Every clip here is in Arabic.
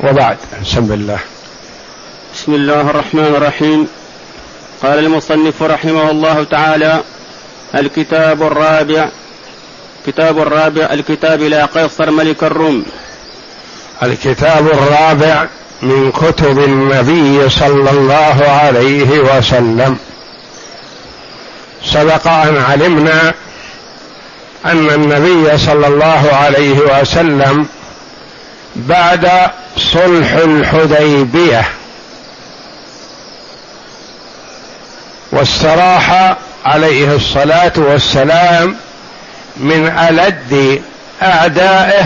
وبعد. بسم الله. بسم الله الرحمن الرحيم. قال المصنف رحمه الله تعالى: الكتاب الرابع الكتاب إلى قيصر ملك الروم. الكتاب الرابع من كتب النبي صلى الله عليه وسلم. سبق أن علمنا أن النبي صلى الله عليه وسلم بعد صلح الحديبية واستراح عليه الصلاة والسلام من ألد أعدائه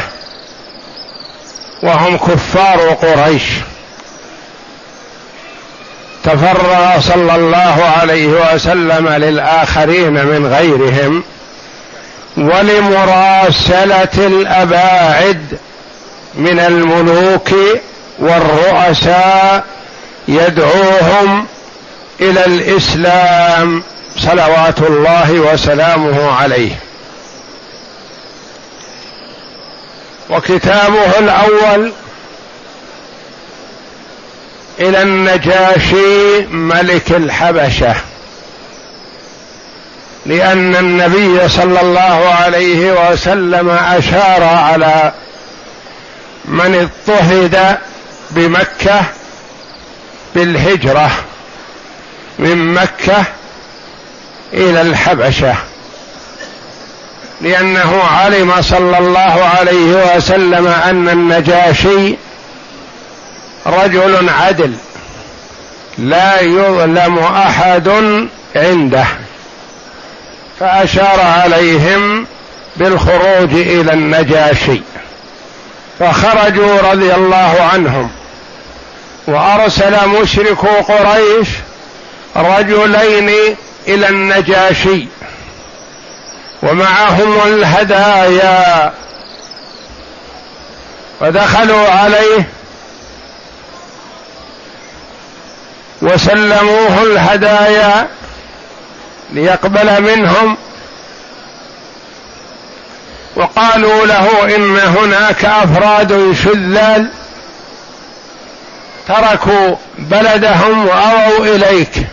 وهم كفار قريش، تفرغ صلى الله عليه وسلم للآخرين من غيرهم ولمراسلة الأباعد من الملوك والرؤساء يدعوهم إلى الإسلام صلوات الله وسلامه عليه. وكتابه الأول إلى النجاشي ملك الحبشة، لأن النبي صلى الله عليه وسلم أشار على من اضطهد بمكة بالهجرة من مكة إلى الحبشة، لأنه علم صلى الله عليه وسلم أن النجاشي رجل عدل لا يظلم أحد عنده، فأشار عليهم بالخروج إلى النجاشي، فخرجوا رضي الله عنهم. وأرسل مشركو قريش رجلين إلى النجاشي ومعهم الهدايا، فدخلوا عليه وسلموه الهدايا ليقبل منهم، وقالوا له إن هناك أفراد شذاذ تركوا بلدهم وأووا إليك،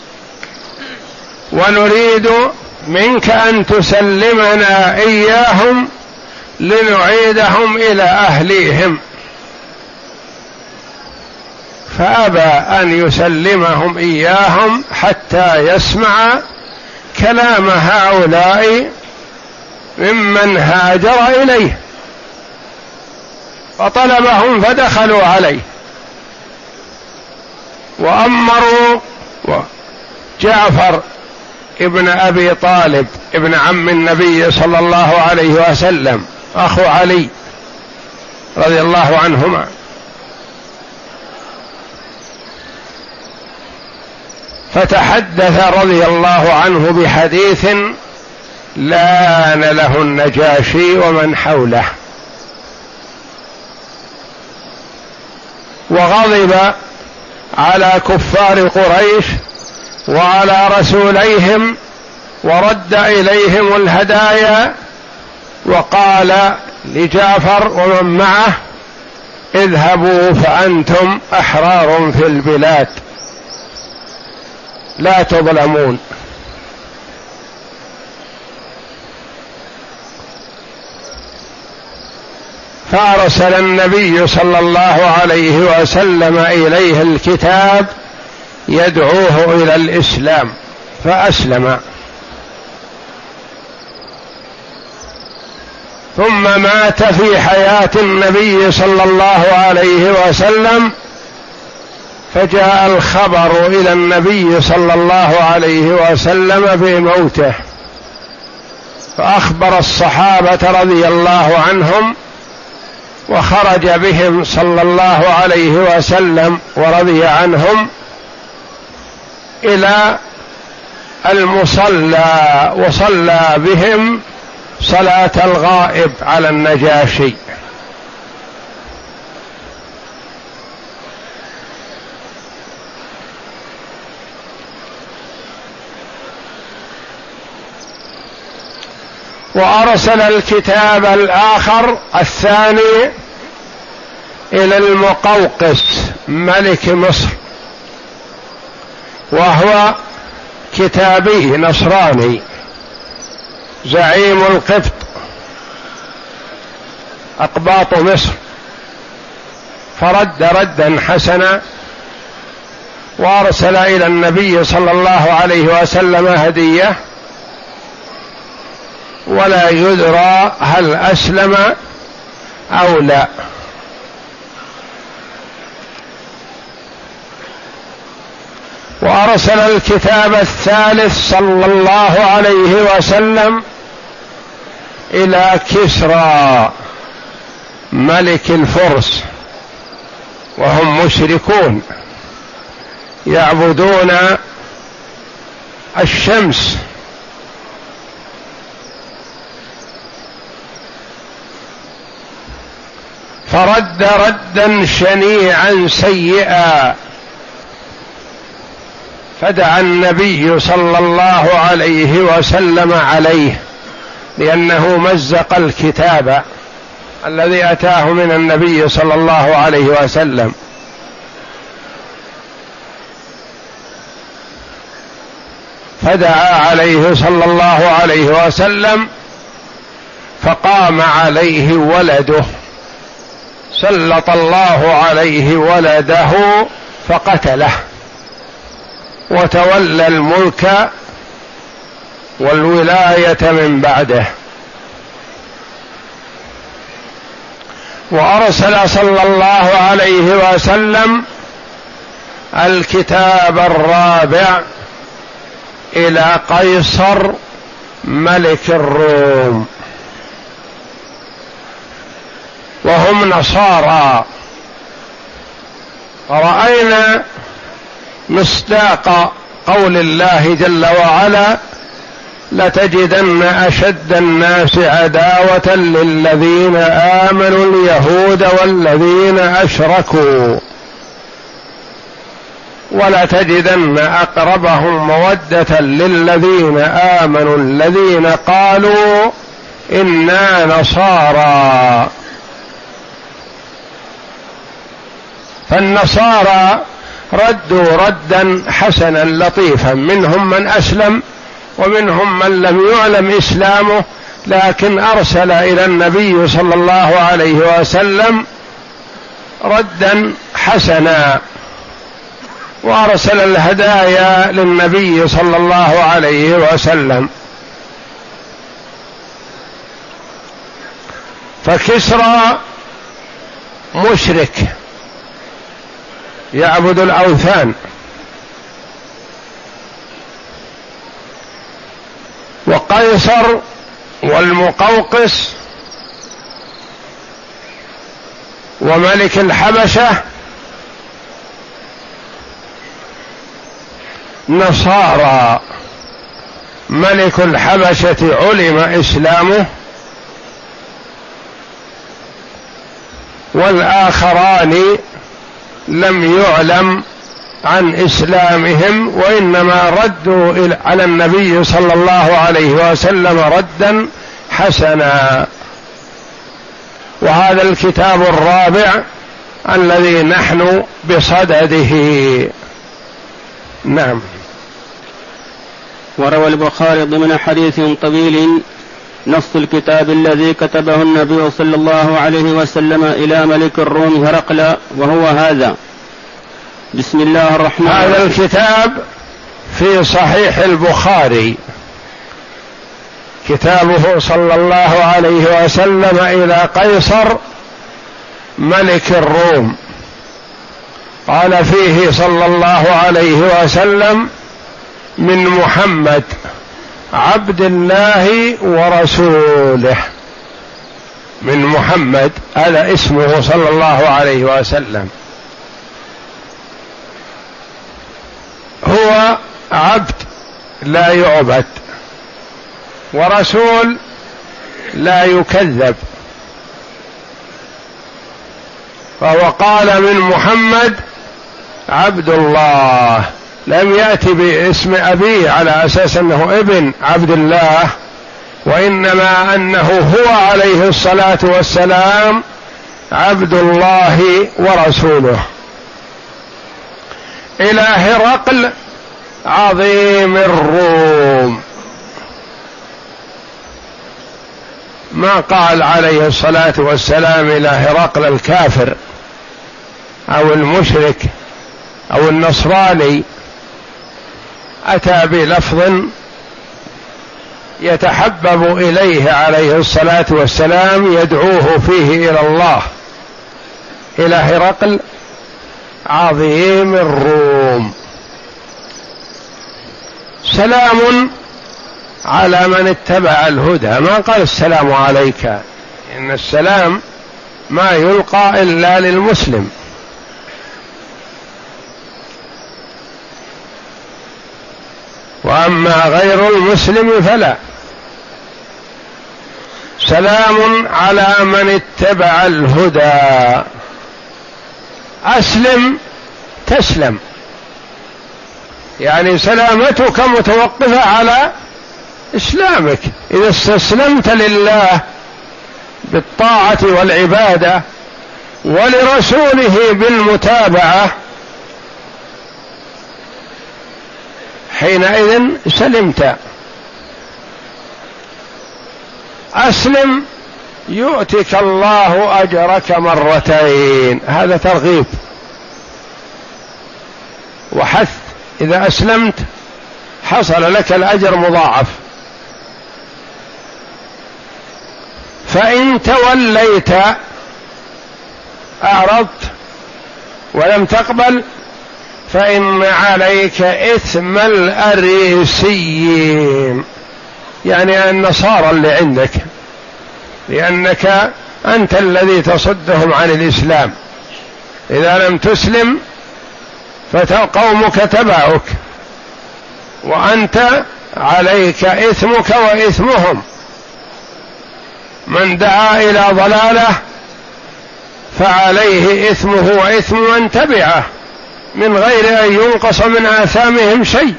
ونريد منك أن تسلمنا إياهم لنعيدهم إلى أهليهم. فأبى أن يسلمهم إياهم حتى يسمع كلام هؤلاء ممن هاجر إليه، فطلبهم فدخلوا عليه وأمروا جعفر ابن أبي طالب ابن عم النبي صلى الله عليه وسلم أخو علي رضي الله عنهما، فتحدث رضي الله عنه بحديث لان له النجاشي ومن حوله، وغضب على كفار قريش وعلى رسوليهم ورد إليهم الهدايا، وقال لجعفر ومن معه: اذهبوا فأنتم أحرار في البلاد لا تظلمون. فأرسل النبي صلى الله عليه وسلم إليه الكتاب يدعوه إلى الإسلام، فأسلم. ثم مات في حياة النبي صلى الله عليه وسلم، فجاء الخبر إلى النبي صلى الله عليه وسلم بموته، فأخبر الصحابة رضي الله عنهم، وخرج بهم صلى الله عليه وسلم ورضي عنهم إلى المصلى، وصلى بهم صلاة الغائب على النجاشي. وأرسل الكتاب الآخر الثاني إلى المقوقس ملك مصر، وهو كتابي نصراني زعيم القبط أقباط مصر، فرد ردا حسنا وارسل الى النبي صلى الله عليه وسلم هديه، ولا يدرى هل اسلم او لا. وارسل الكتاب الثالث صلى الله عليه وسلم الى كسرى ملك الفرس، وهم مشركون يعبدون الشمس، فرد ردا شنيعا سيئا، فدعا النبي صلى الله عليه وسلم عليه، لأنه مزق الكتاب الذي أتاه من النبي صلى الله عليه وسلم. فدعا عليه صلى الله عليه وسلم، فقام عليه ولده، سلط الله عليه ولده فقتله، وتولى الملك والولاية من بعده. وأرسل صلى الله عليه وسلم الكتاب الرابع إلى قيصر ملك الروم، وهم نصارى. رأينا مصداق قول الله جل وعلا: لتجدن أشد الناس عداوة للذين آمنوا اليهود والذين أشركوا، ولتجدن أقربهم مودة للذين آمنوا الذين قالوا إنا نصارى. فالنصارى ردوا ردا حسنا لطيفا، منهم من أسلم ومنهم من لم يعلم إسلامه، لكن أرسل إلى النبي صلى الله عليه وسلم ردا حسنا، وأرسل الهدايا للنبي صلى الله عليه وسلم. فكسرى مشرك يعبد الأوثان، وقيصر والمقوقس وملك الحبشة نصارى. ملك الحبشة علم إسلامه، والآخران لم يعلم عن إسلامهم، وإنما ردوا على النبي صلى الله عليه وسلم ردا حسنا. وهذا الكتاب الرابع الذي نحن بصدده. نعم. وروى البخاري ضمن حديث طويل نص الكتاب الذي كتبه النبي صلى الله عليه وسلم إلى ملك الروم هرقل، وهو هذا: بسم الله الرحمن الرحيم. هذا الكتاب في صحيح البخاري، كتابه صلى الله عليه وسلم إلى قيصر ملك الروم، قال فيه صلى الله عليه وسلم: من محمد عبد الله ورسوله. من محمد هذا اسمه صلى الله عليه وسلم، هو عبد لا يعبد، ورسول لا يكذب. فهو قال من محمد عبد الله، لم يأتي باسم أبيه على أساس أنه ابن عبد الله، وإنما أنه هو عليه الصلاة والسلام عبد الله ورسوله، إلى هرقل عظيم الروم. ما قال عليه الصلاة والسلام إلى هرقل الكافر أو المشرك أو النصراني، أتى بلفظ يتحبب إليه عليه الصلاة والسلام يدعوه فيه إلى الله، إلى هرقل عظيم الروم. سلام على من اتبع الهدى، ما قال السلام عليك، إن السلام ما يلقى إلا للمسلم. وأما غير المسلم فلا. سلام على من اتبع الهدى. أسلم تسلم، يعني سلامتك متوقفة على إسلامك. إذا استسلمت لله بالطاعة والعبادة ولرسوله بالمتابعة حينئذ سلمت. أسلم يؤتك الله أجرك مرتين، هذا ترغيب وحث. إذا أسلمت حصل لك الأجر مضاعف. فإن توليت أعرضت ولم تقبل فإن عليك إثم الأريسيين، يعني النصارى اللي عندك، لأنك أنت الذي تصدهم عن الإسلام. إذا لم تسلم فقومك تبعك وأنت عليك إثمك وإثمهم. من دعا إلى ضلالة فعليه إثمه وإثم من تبعه من غير أن ينقص من آثامهم شيء.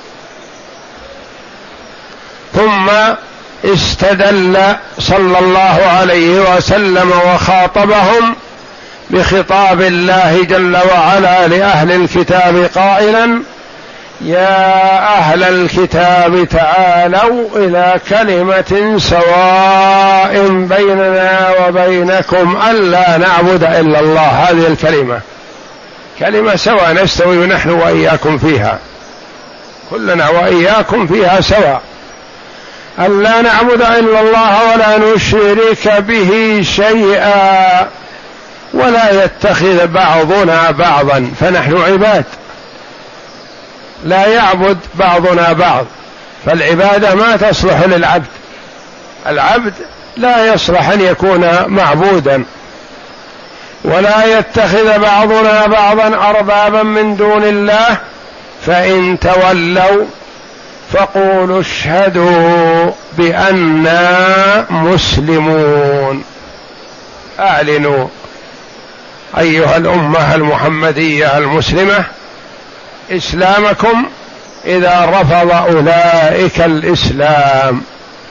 ثم استدل صلى الله عليه وسلم وخاطبهم بخطاب الله جل وعلا لأهل الكتاب قائلا: يا أهل الكتاب تعالوا إلى كلمة سواء بيننا وبينكم ألا نعبد إلا الله. هذه الكلمة كلمة سواء، نستوي نحن وإياكم فيها، كلنا وإياكم فيها سواء. ألا نعبد إلا الله ولا نشرك به شيئا ولا يتخذ بعضنا بعضا، فنحن عباد لا يعبد بعضنا بعض، فالعبادة ما تصلح للعبد، العبد لا يصلح أن يكون معبودا. ولا يتخذ بعضنا بعضا أربابا من دون الله، فإن تولوا فقولوا اشهدوا بأننا مسلمون. أعلنوا أيها الأمة المحمدية المسلمة إسلامكم إذا رفض أولئك الإسلام.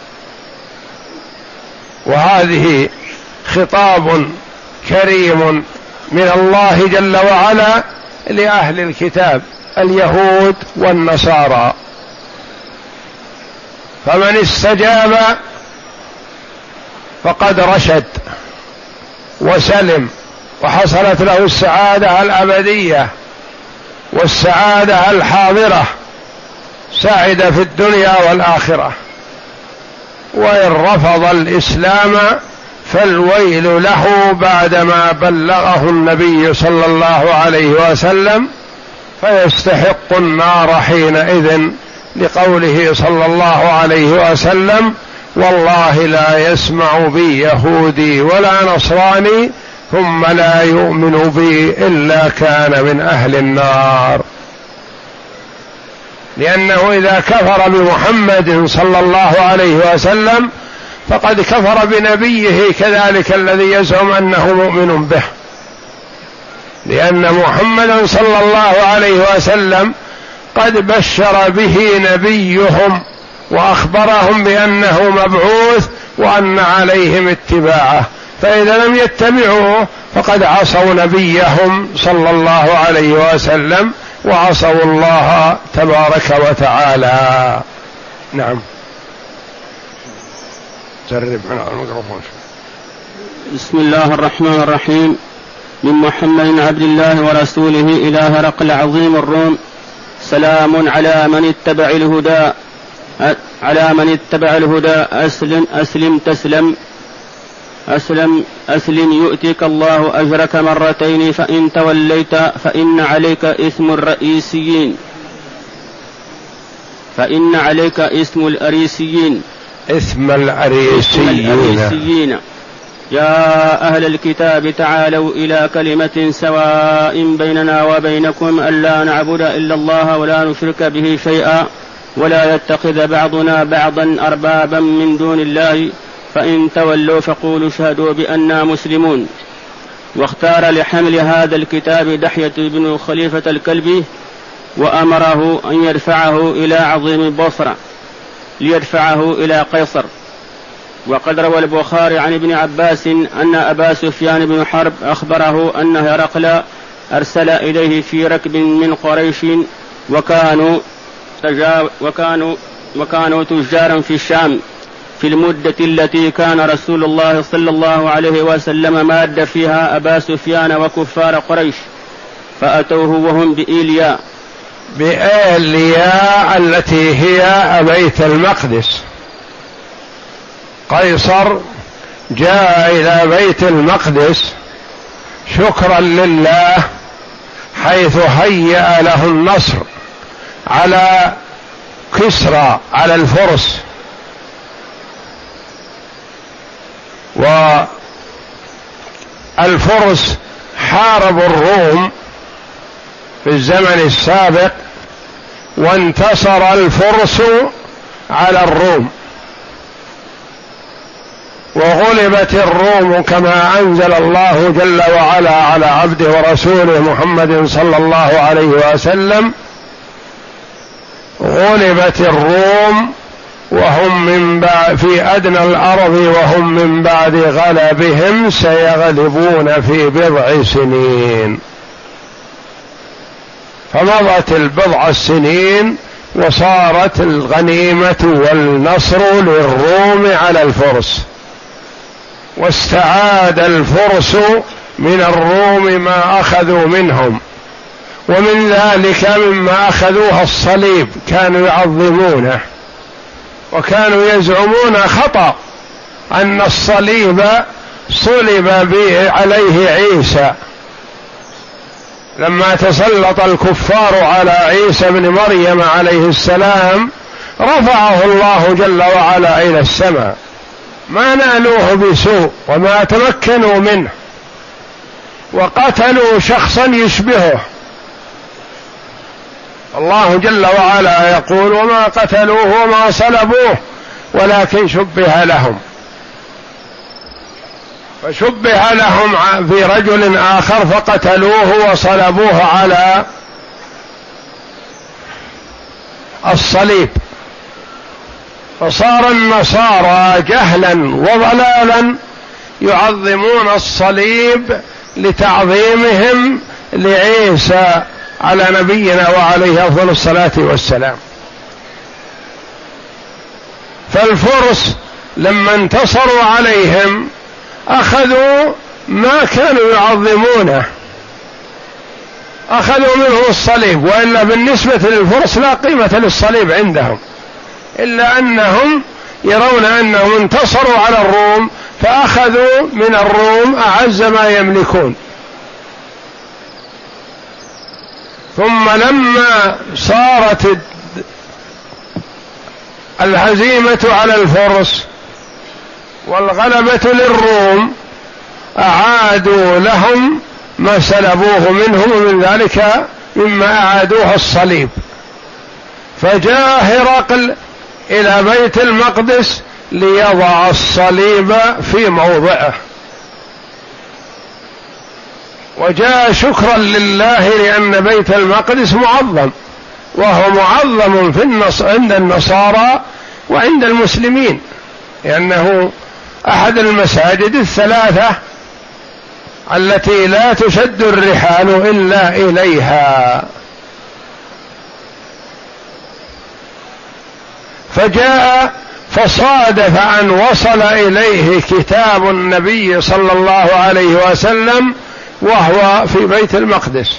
وهذه خطاب كريم من الله جل وعلا لأهل الكتاب اليهود والنصارى. فمن استجاب فقد رشد وسلم وحصلت له السعادة الأبدية والسعادة الحاضرة، سعد في الدنيا والآخرة. وإن رفض الإسلام فالويل له بعدما بلغه النبي صلى الله عليه وسلم، فيستحق النار حينئذ، لقوله صلى الله عليه وسلم: والله لا يسمع بي يهودي ولا نصراني ثم لا يؤمن بي إلا كان من أهل النار. لأنه إذا كفر بمحمد صلى الله عليه وسلم فقد كفر بنبيه كذلك الذي يزعم أنه مؤمن به، لأن محمدا صلى الله عليه وسلم قد بشر به نبيهم وأخبرهم بأنه مبعوث وأن عليهم اتباعه، فإذا لم يتبعوه فقد عصوا نبيهم صلى الله عليه وسلم وعصوا الله تبارك وتعالى. نعم. جرب على الميكروفون. بسم الله الرحمن الرحيم. من محمد عبد الله ورسوله إلى هرقل عظيم الروم. سلام على من اتبع الهدى أسلم يؤتيك الله أجرك مرتين فإن توليت فإن عليك اسم الأريسيين. يا أهل الكتاب تعالوا إلى كلمة سواء بيننا وبينكم ألا نعبد إلا الله ولا نشرك به شيئا ولا يتخذ بعضنا بعضا أربابا من دون الله فإن تولوا فقولوا اشهدوا بأننا مسلمون. واختار لحمل هذا الكتاب دحية بن خليفة الكلبي وأمره أن يدفعه إلى عظيم البصرة ليدفعه إلى قيصر. وقد روى البخاري عن ابن عباس أن أبا سفيان بن حرب أخبره أن هرقل أرسل إليه في ركب من قريش وكانوا تجارا في الشام في المدة التي كان رسول الله صلى الله عليه وسلم ماد فيها أبا سفيان وكفار قريش، فأتوه وهم بإيليا التي هي بيت المقدس. قيصر جاء إلى بيت المقدس شكرا لله حيث هيأ له النصر على كسرى على الفرس، والفرس حاربوا الروم في الزمن السابق وانتصر الفرس على الروم، وغلبت الروم كما أنزل الله جل وعلا على عبده ورسوله محمد صلى الله عليه وسلم: غلبت الروم وهم في أدنى الأرض وهم من بعد غلبهم سيغلبون في بضع سنين. فمضت البضع السنين وصارت الغنيمة والنصر للروم على الفرس، واستعاد الفرس من الروم ما أخذوا منهم، ومن ذلك مما أخذوها الصليب، كانوا يعظمونه وكانوا يزعمون خطأ أن الصليب صلب عليه عيسى. لما تسلط الكفار على عيسى بن مريم عليه السلام رفعه الله جل وعلا إلى السماء، ما نالوه بسوء وما تمكنوا منه، وقتلوا شخصا يشبهه. الله جل وعلا يقول: وما قتلوه وما صلبوه ولكن شبه لهم. فشبه لهم في رجل آخر فقتلوه وصلبوه على الصليب. فصار النصارى جهلا وضلالا يعظمون الصليب لتعظيمهم لعيسى على نبينا وعليه أفضل الصلاة والسلام. فالفرس لما انتصروا عليهم أخذوا ما كانوا يعظمونه، أخذوا منه الصليب، وإلا بالنسبة للفرس لا قيمة للصليب عندهم، إلا أنهم يرون أنهم انتصروا على الروم فأخذوا من الروم أعز ما يملكون. ثم لما صارت الهزيمة على الفرس والغلبة للروم أعادوا لهم ما سلبوه منهم، ومن ذلك مما أعادوه الصليب. فجاء هرقل إلى بيت المقدس ليضع الصليب في موضعه، وجاء شكرا لله لأن بيت المقدس معظم، وهو معظم عند النصارى وعند المسلمين، لأنه أحد المساجد الثلاثة التي لا تشد الرحال إلا إليها. فجاء فصادف أن وصل إليه كتاب النبي صلى الله عليه وسلم وهو في بيت المقدس،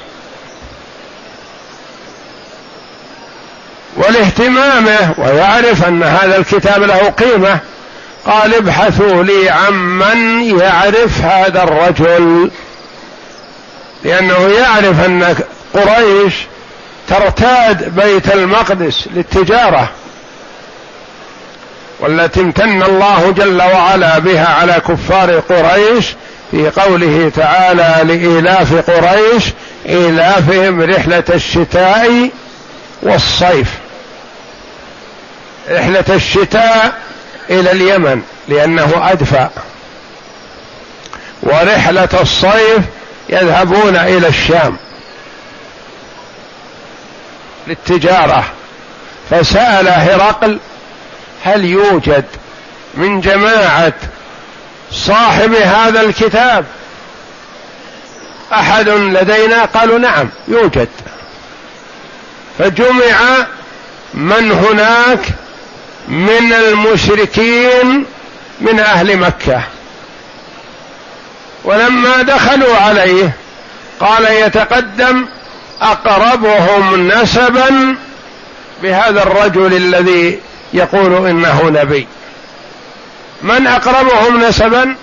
ولاهتمامه ويعرف أن هذا الكتاب له قيمة قال ابحثوا لي عمن يعرف هذا الرجل، لأنه يعرف أن قريش ترتاد بيت المقدس للتجارة، والتي امتن الله جل وعلا بها على كفار قريش في قوله تعالى لإيلاف قريش إيلافهم رحلة الشتاء والصيف. رحلة الشتاء إلى اليمن لأنه أدفأ، ورحلة الصيف يذهبون إلى الشام للتجارة. فسأل هرقل هل يوجد من جماعة صاحب هذا الكتاب أحد لدينا؟ قالوا نعم يوجد. فجمع من هناك من المشركين من أهل مكة، ولما دخلوا عليه قال يتقدم أقربهم نسبا بهذا الرجل الذي يقول إنه نبي. من أقربهم نسبا؟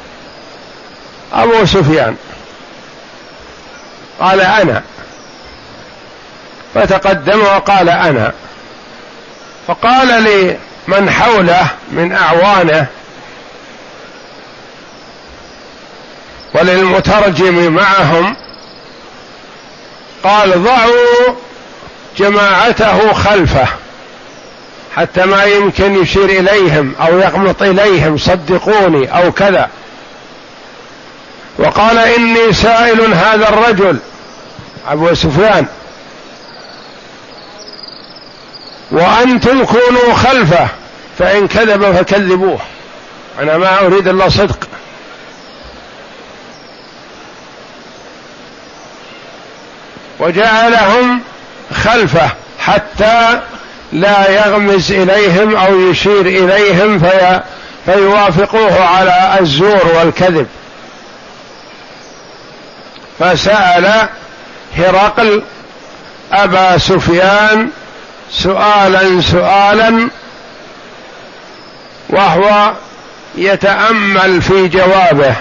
أبو سفيان. قال أنا، فتقدم وقال أنا. فقال لمن حوله من أعوانه وللمترجم معهم قال ضعوا جماعته خلفه حتى ما يمكن يشير إليهم أو يقمط إليهم صدقوني أو كذا. وقال إني سائل هذا الرجل أبو سفيان وأنتم كونوا خلفه، فإن كذب فكذبوه، أنا ما أريد إلا صدق. وجعلهم خلفه حتى لا يغمز إليهم أو يشير إليهم فيوافقوه على الزور والكذب. فسأل هرقل أبا سفيان سؤالا وهو يتأمل في جوابه.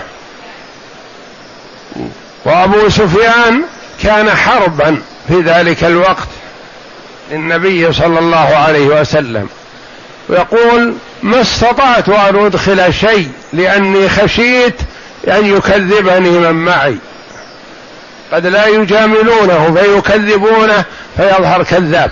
وأبو سفيان كان حربا في ذلك الوقت للنبي صلى الله عليه وسلم، ويقول ما استطعت أن أدخل شيء لأني خشيت أن يكذبني من معي، قد لا يجاملونه فيكذبونه فيظهر كذاب.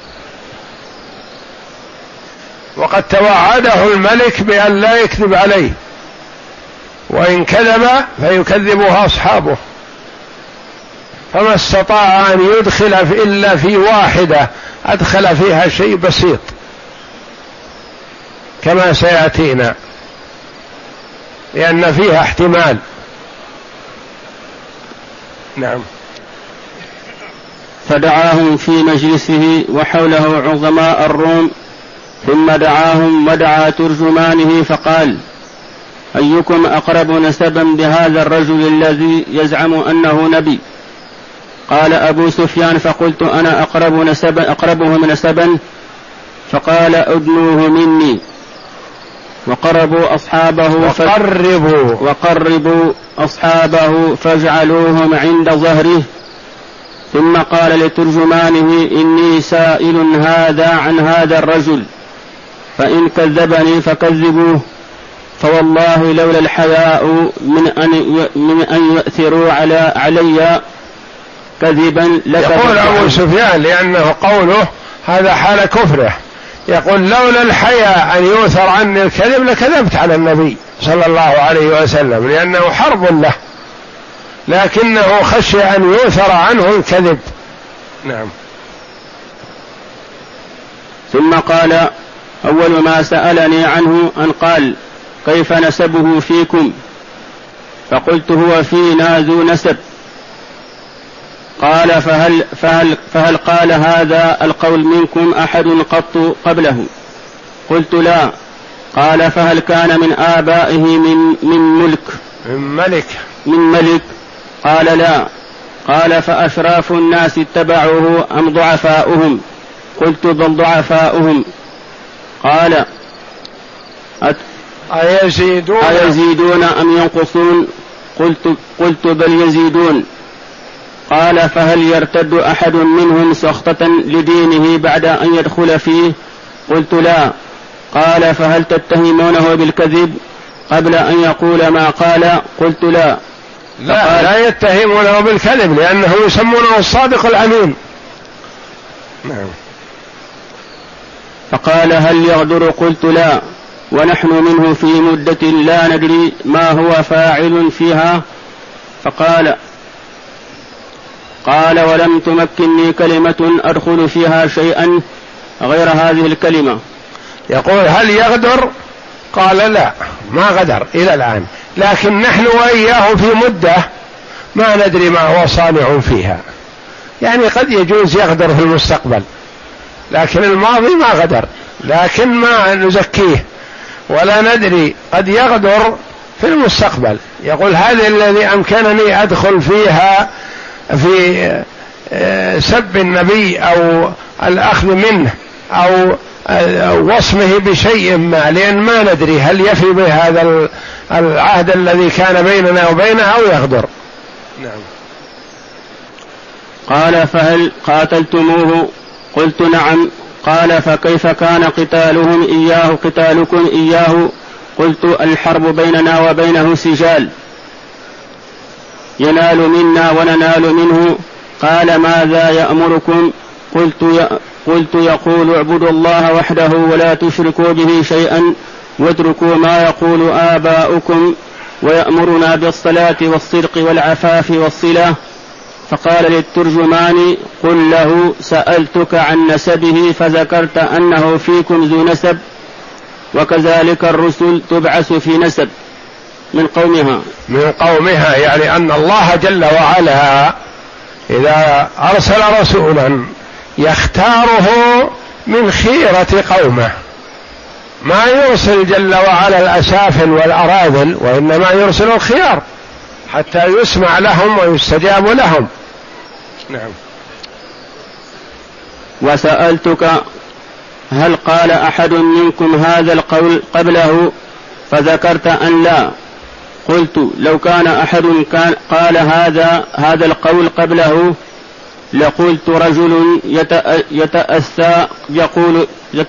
وقد توعده الملك بأن لا يكذب عليه، وإن كذب فيكذبها أصحابه، فما استطاع أن يدخل إلا في واحدة أدخل فيها شيء بسيط كما سيأتينا، لأن فيها احتمال. نعم. فدعاهم في مجلسه وحوله عظماء الروم، ثم دعاهم ودعا ترجمانه فقال أيكم أقرب نسبا بهذا الرجل الذي يزعم أنه نبي؟ قال أبو سفيان فقلت أنا أقربهم نسبا. فقال أدنوه مني. وقربوا أصحابه فاجعلوهم عند ظهره. ثم قال لترجمانه إني سائل هذا عن هذا الرجل، فإن كذبني فكذبوه، فوالله لولا الحياء من أن يؤثروا علي كذبا يقول أبو سفيان لأنه قوله هذا حال كفره، يقول لولا الحياء أن يؤثر عني الكذب لكذبت على النبي صلى الله عليه وسلم، لأنه حرب له، لكنه خشي أن يؤثر عنه الكذب. نعم. ثم قال أول ما سألني عنه أن قال كيف نسبه فيكم؟ فقلت هو فينا ذو نسب. قال فهل قال هذا القول منكم أحد قط قبله؟ قلت لا. قال فهل كان من آبائه من ملك؟ قال لا. قال فأشراف الناس اتبعوه أم ضعفاؤهم؟ قلت بل ضعفاؤهم. قال أيزيدون أم ينقصون؟ قلت بل يزيدون. قال فهل يرتد أحد منهم سخطة لدينه بعد أن يدخل فيه؟ قلت لا. قال فهل تتهمونه بالكذب قبل أن يقول ما قال؟ قلت لا. لا يتهمونه بالكذب لأنه يسمونه الصادق الأمين. نعم. فقال هل يغدر؟ قلت لا، ونحن منه في مدة لا ندري ما هو فاعل فيها. قال ولم تمكنني كلمة أدخل فيها شيئا غير هذه الكلمة. يقول هل يغدر؟ قال لا، ما غدر إلى الآن، لكن نحن وإياه في مدة ما ندري ما هو صانع فيها. يعني قد يجوز يغدر في المستقبل، لكن الماضي ما غدر، لكن ما نزكيه ولا ندري، قد يغدر في المستقبل. يقول هذا الذي أمكنني أدخل فيها في سب النبي أو الأخذ منه أو وصمه بشيء ما، لأن ما ندري هل يفي بهذا العهد الذي كان بيننا وبينه أو يغدر. نعم. قال فهل قاتلتموه؟ قلت نعم. قال فكيف كان قتالهم إياه قتالكم إياه؟ قلت الحرب بيننا وبينه سجال، ينال منا وننال منه. قال ماذا يأمركم؟ قلت يقول اعبدوا الله وحده ولا تشركوا به شيئا واتركوا ما يقول آباؤكم، ويأمرنا بالصلاة والصدق والعفاف والصلة. فقال للترجمان قل له سألتك عن نسبه فذكرت أنه فيكم ذو نسب، وكذلك الرسل تبعث في نسب من قومها. يعني أن الله جل وعلا إذا أرسل رسولا يختاره من خيرة قومه، ما يرسل جل وعلا الأسافل والأراذل، وإنما يرسل الخيار حتى يسمع لهم ويستجاب لهم. نعم. وسألتك هل قال أحد منكم هذا القول قبله؟ فذكرت أن لا. قلت لو كان أحد قال هذا القول قبله لقلت رجل يتأسى بقول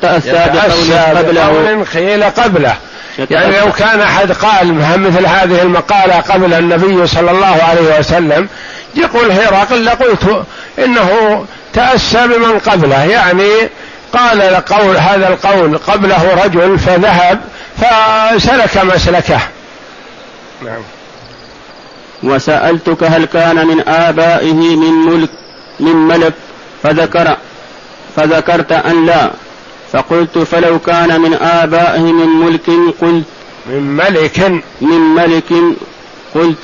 قبله خيل قبله. يعني لو كان أحد قال مثل هذه المقالة قبل النبي صلى الله عليه وسلم، يقول هرقل لقلت إنه تأسى بمن قبله، يعني قال هذا القول قبله رجل فذهب فسلك مسلكه. نعم. وسألتك هل كان من آبائه من ملك؟ فذكرت أن لا. فقلت فلو كان من آبائه من ملك؟ قلت من ملك. قلت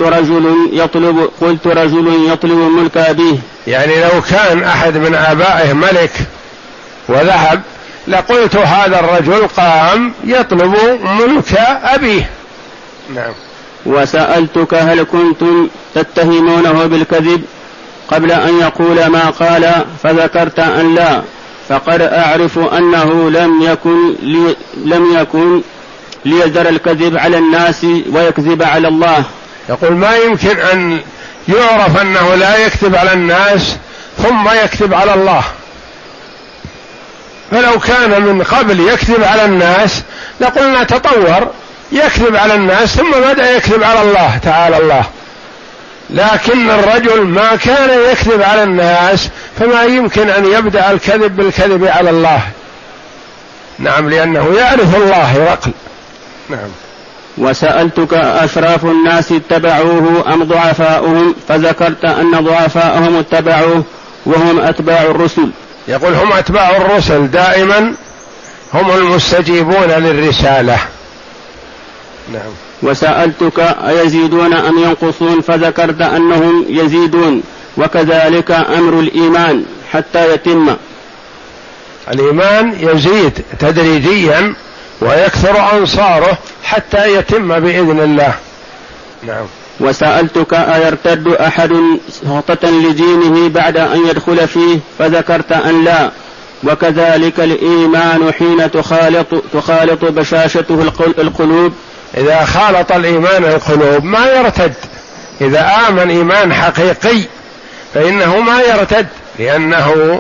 رجل يطلب ملك أبيه. يعني لو كان أحد من آبائه ملك وذهب لقلت هذا الرجل قام يطلب ملك أبيه. نعم. وسألتك هل كنتم تتهمونه بالكذب قبل أن يقول ما قال؟ فذكرت أن لا. فقد أعرف أنه لم يكن ليزدر الكذب على الناس ويكذب على الله. يقول ما يمكن أن يعرف أنه لا يكذب على الناس ثم يكذب على الله، فلو كان من قبل يكذب على الناس لقلنا تطور يكذب على الناس ثم بدأ يكذب على الله تعالى الله، لكن الرجل ما كان يكذب على الناس فما يمكن أن يبدأ الكذب بالكذب على الله. نعم، لأنه يعرف الله هرقل. نعم. وسألتك أشراف الناس اتبعوه أم ضعفاؤهم؟ فذكرت أن ضعفاءهم اتبعوه وهم أتباع الرسل. يقول هم أتباع الرسل دائما، هم المستجيبون للرسالة، نعم. وسألتك أيزيدون أم ينقصون فذكرت أنهم يزيدون، وكذلك أمر الإيمان حتى يتم. الإيمان يزيد تدريجيا ويكثر أنصاره حتى يتم بإذن الله. نعم. وسألتك أيرتد أحد سخطة لدينه بعد أن يدخل فيه فذكرت أن لا، وكذلك الإيمان حين تخالط بشاشته القلوب. إذا خالط الإيمان القلوب ما يرتد، إذا آمن إيمان حقيقي فإنه ما يرتد، لأنه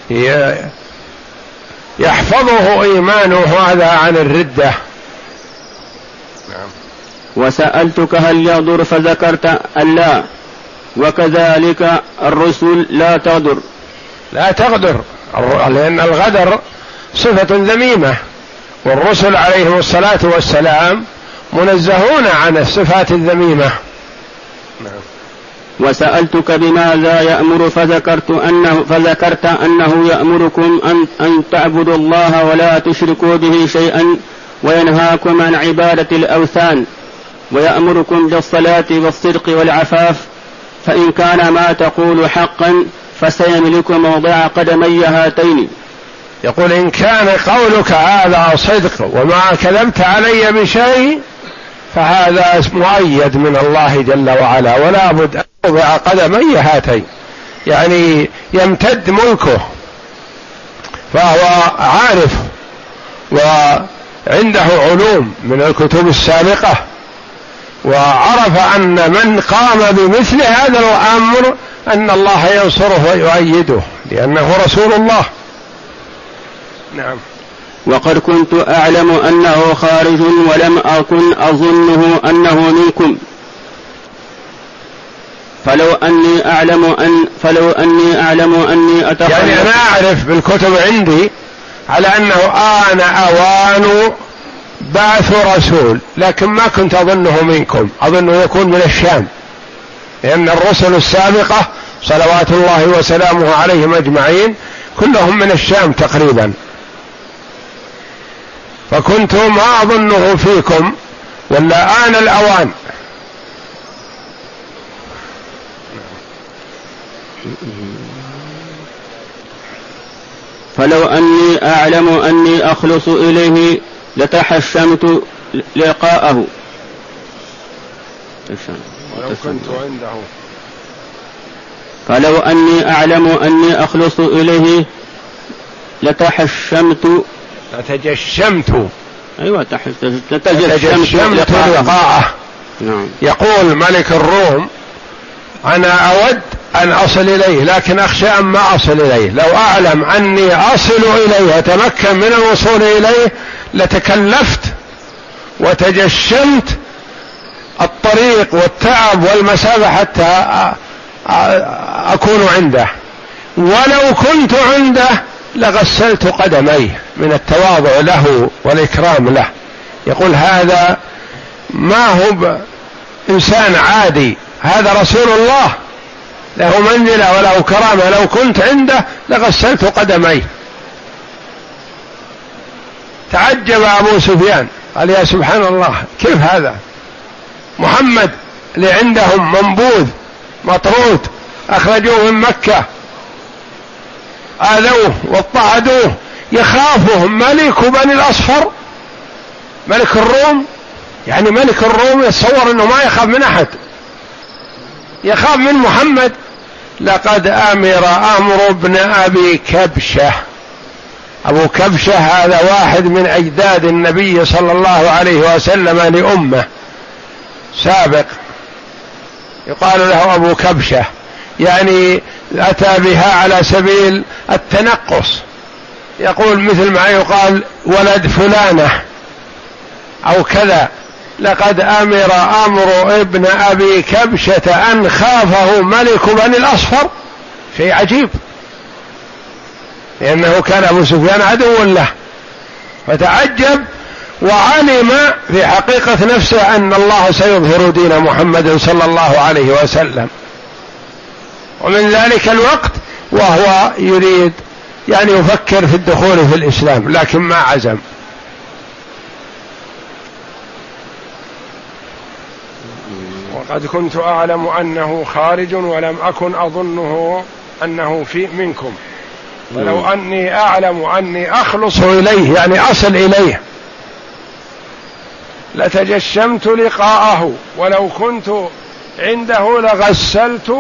يحفظه إيمانه هذا عن الردة. نعم. وسألتك هل يغدر فذكرت أن لا، وكذلك الرسل لا تغدر. لا تغدر، لأن الغدر صفة ذميمة، والرسل عليهم الصلاة والسلام منزهون عن الصفات الذميمة. نعم. وسألتك بماذا يأمر فذكرت أنه يأمركم أن تعبدوا الله ولا تشركوا به شيئا، وينهاكم عن عبادة الأوثان، ويأمركم بالصلاة والصدق والعفاف، فإن كان ما تقول حقا فسيملك موضع قدمي هاتين. يقول إن كان قولك هذا صدق وما كذبت علي بشيء فهذا مؤيد من الله جل وعلا، ولا بد أن يوضع قدمي هاتين، يعني يمتد ملكه، فهو عارف وعنده علوم من الكتب السابقة، وعرف أن من قام بمثل هذا الأمر أن الله ينصره ويؤيده لأنه رسول الله. نعم. وقد كنت أعلم أنه خارج ولم أكن أظنه أنه منكم، فلو أني أعلم أني أتخلف. يعني أنا أعرف بالكتب عندي على أنه آن أوان بعث رسول، لكن ما كنت أظنه منكم، أظنه يكون من الشام، لأن الرسل السابقة صلوات الله وسلامه عليهم أجمعين كلهم من الشام تقريبا، فكنت ما أظنه فيكم، ولا آن الأوان. فلو أني أعلم أني أخلص إليه لتحشمت لقاءه. ولو كنت عنده. فلو أني أعلم أني أخلص إليه لتجشمت. أيوة تجشمت لقاءه. نعم. يقول ملك الروم أنا أود أن أصل إليه لكن أخشى أن ما أصل إليه، لو أعلم أني أصل إليه أتمكن من الوصول إليه لتكلفت وتجشمت الطريق والتعب والمسافة حتى أكون عنده، ولو كنت عنده لغسلت قدميه من التواضع له والإكرام له. يقول هذا ما هو إنسان عادي، هذا رسول الله له منزلة وله كرامة، لو كنت عنده لغسلت قدميه. تعجب أبو سفيان قال يا سبحان الله، كيف هذا؟ محمد اللي عندهم منبوذ مطرود أخرجوه من مكة، آذوه واضطهدوه، يخافهم ملك بني الأصفر ملك الروم. يعني ملك الروم يتصور أنه ما يخاف من أحد، يخاف من محمد. لقد أمر ابن أبي كبشة. أبو كبشة هذا واحد من أجداد النبي صلى الله عليه وسلم لأمه سابق، يقال له أبو كبشة، يعني أتى بها على سبيل التنقص، يقول مثل ما يقال ولد فلانة أو كذا. لقد أمر ابن أبي كبشة أن خافه ملك بني الأصفر، شيء عجيب، لأنه كان أبو سفيان عدو له، فتعجب وعلم في حقيقة نفسه أن الله سيظهر دين محمد صلى الله عليه وسلم. ومن ذلك الوقت وهو يريد يعني يفكر في الدخول في الإسلام، لكن ما عزم. قد كنت أعلم أنه خارج ولم أكن أظنه أنه في منكم، ولو أني أعلم أني أخلص إليه يعني أصل إليه لتجشمت لقاءه، ولو كنت عنده لغسلت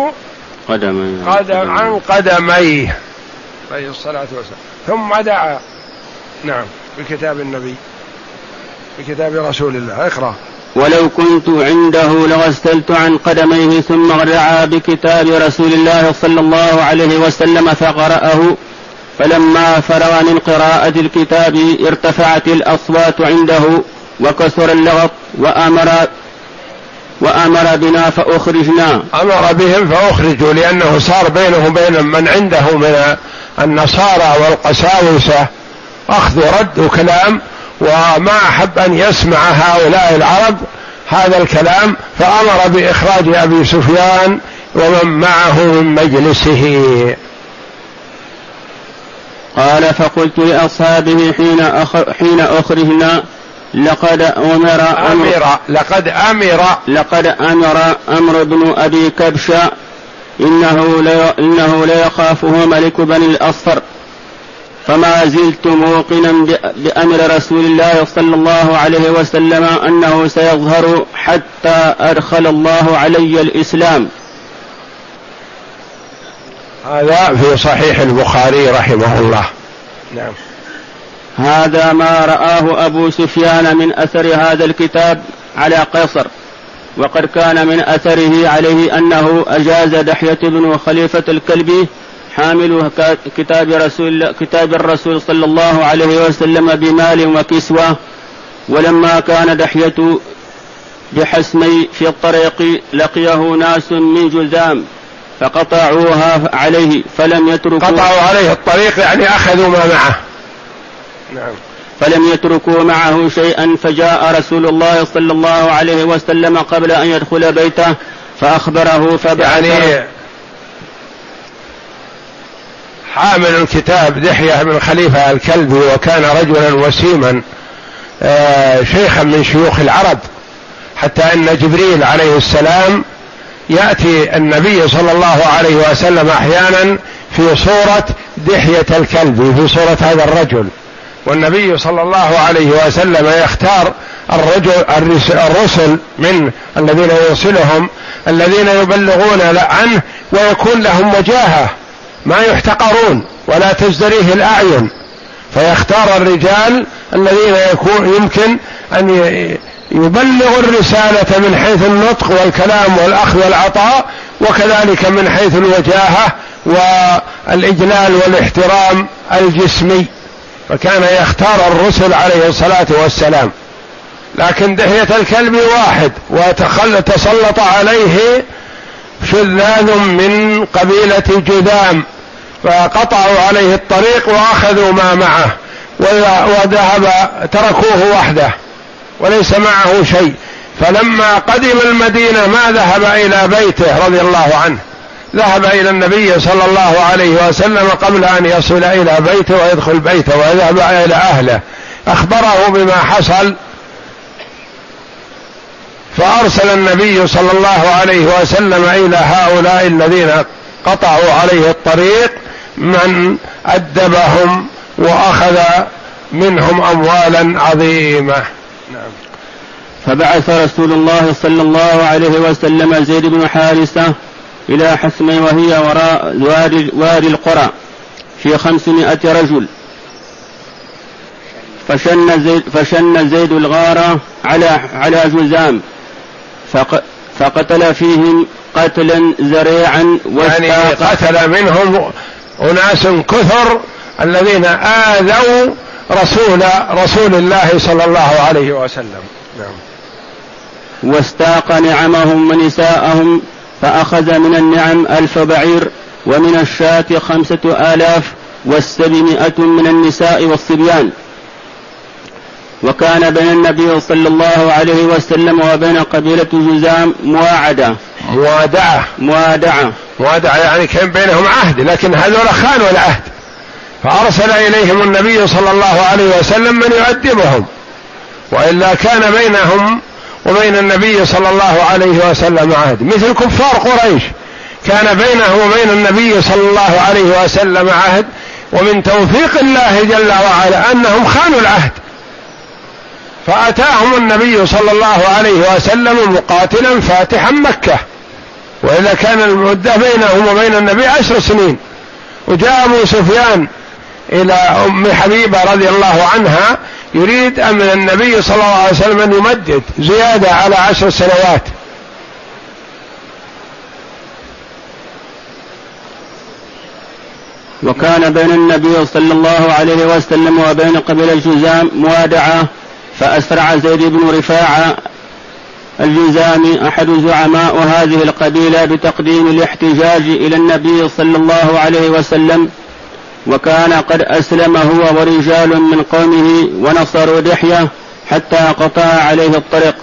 عن قدميه عليه الصلاة والسلام. ثم دعا نعم بكتاب النبي بكتاب رسول الله. اقرأ. ولو كنت عنده لغسلت عن قدميه ثم دعا بكتاب رسول الله صلى الله عليه وسلم فقرأه، فلما فرغ من قراءة الكتاب ارتفعت الأصوات عنده وكثر اللغط وأمر بنا فأخرجنا. أمر بهم فأخرجوا، لأنه صار بينه وبين من عنده من النصارى والقساوسة أخذ رد وكلام، وما أحب أن يسمع هؤلاء العرب هذا الكلام، فأمر بإخراج أبي سفيان ومن معه من مجلسه. قال فقلت لأصحابه حين أخرجنا لقد أمر أمر بن أبي كبشة إنه ليخافه ملك بني الأصفر، فما زلت موقنا بأمر رسول الله صلى الله عليه وسلم أنه سيظهر حتى أدخل الله علي الإسلام. هذا في صحيح البخاري رحمه الله. نعم. هذا ما رآه أبو سفيان من أثر هذا الكتاب على قيصر، وقد كان من أثره عليه أنه أجاز دحية بن خليفة الكلبي حامل كتاب الرسول صلى الله عليه وسلم بمال وكسوة. ولما كان دحية بحسمي في الطريق لقيه ناس من جذام فقطعوها عليه فلم يتركوا، قطعوا عليه الطريق يعني أخذوا ما معه. نعم. فلم يتركوا معه شيئا، فجاء رسول الله صلى الله عليه وسلم قبل أن يدخل بيته فأخبره فبعث يعني حامل الكتاب دحية بن خليفة الكلبي، وكان رجلا وسيما شيخا من شيوخ العرب، حتى أن جبريل عليه السلام يأتي النبي صلى الله عليه وسلم أحيانا في صورة دحية الكلبي، في صورة هذا الرجل، والنبي صلى الله عليه وسلم يختار الرسل من الذين يرسلهم الذين يبلغون عنه ويكون لهم وجاهة ما يحتقرون ولا تزدريه الأعين، فيختار الرجال الذين يمكن أن يبلغوا الرسالة من حيث النطق والكلام والأخذ والعطاء، وكذلك من حيث الوجاهة والإجلال والاحترام الجسمي، فكان يختار الرسل عليه الصلاة والسلام. لكن دحية الكلب واحد، وتسلط عليه شذاذ من قبيلة جذام فقطعوا عليه الطريق وأخذوا ما معه وذهب تركوه وحده وليس معه شيء. فلما قدم المدينة ما ذهب إلى بيته رضي الله عنه، ذهب إلى النبي صلى الله عليه وسلم قبل أن يصل إلى بيته ويدخل بيته ويذهب إلى أهله، أخبره بما حصل، فأرسل النبي صلى الله عليه وسلم إلى هؤلاء الذين قطعوا عليه الطريق من أدبهم وأخذ منهم أموالا عظيمة. نعم. فبعث رسول الله صلى الله عليه وسلم زيد بن حارثة إلى حسمي وهي وراء وادي القرى في 500 رجل، فشن زيد الغارة على جذام فقتل فيهم قتلا ذريعا، يعني قتل منهم أناس كثر الذين آذوا رسول الله صلى الله عليه وسلم. نعم. واستاق نعمهم ونساءهم، فأخذ من النعم 1000 بعير، ومن الشاة 5000، والسبع من النساء والصبيان. وكان بين النبي صلى الله عليه وسلم وبين قبيلة جذام موادعة يعني كان بينهم عهد، لكن هذول خانوا العهد، فأرسل إليهم النبي صلى الله عليه وسلم من يؤدبهم، وإلا كان بينهم وبين النبي صلى الله عليه وسلم عهد، مثل كفار قريش كان بينه وبين النبي صلى الله عليه وسلم عهد، ومن توفيق الله جل وعلا أنهم خانوا العهد، فأتاهم النبي صلى الله عليه وسلم مقاتلا فاتحا مكة، وإذا كان المدة بينهم وبين النبي 10 سنين. وجاء أبو سفيان إلى أم حبيبة رضي الله عنها يريد من النبي صلى الله عليه وسلم أن يمدد زيادة على 10 سنوات. وكان بين النبي صلى الله عليه وسلم وبين قبيلة الجذام موادعة، فأسرع زيد بن رفاعة الجذامي أحد زعماء هذه القبيلة بتقديم الاحتجاج إلى النبي صلى الله عليه وسلم، وكان قد أسلم هو ورجال من قومه ونصروا دحية حتى قطع عليه الطريق،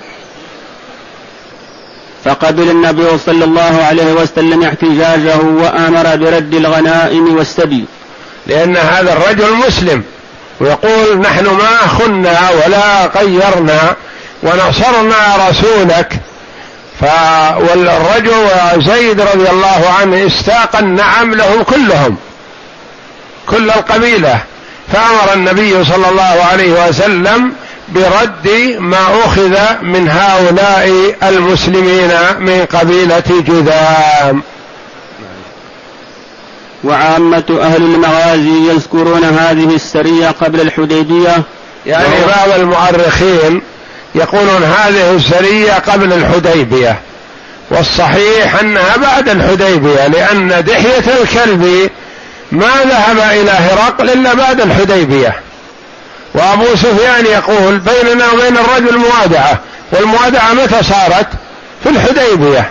فقبل النبي صلى الله عليه وسلم احتجاجه وآمر برد الغنائم والسبي، لأن هذا الرجل مسلم ويقول نحن ما خنا ولا غيرنا ونصرنا رسولك. والرجل زيد رضي الله عنه استاق النعم لهم كلهم كل القبيلة، فأمر النبي صلى الله عليه وسلم برد ما أخذ من هؤلاء المسلمين من قبيلة جذام. وعامة أهل المغازي يذكرون هذه السرية قبل الحديبية، يعني بعض المؤرخين يقولون هذه السرية قبل الحديبية، والصحيح أنها بعد الحديبية، لأن دحية الكلب ما ذهب إلى هرقل إلا بعد الحديبية. وأبو سفيان يقول بيننا وبين الرجل موادعة، والموادعة متى صارت؟ في الحديبية،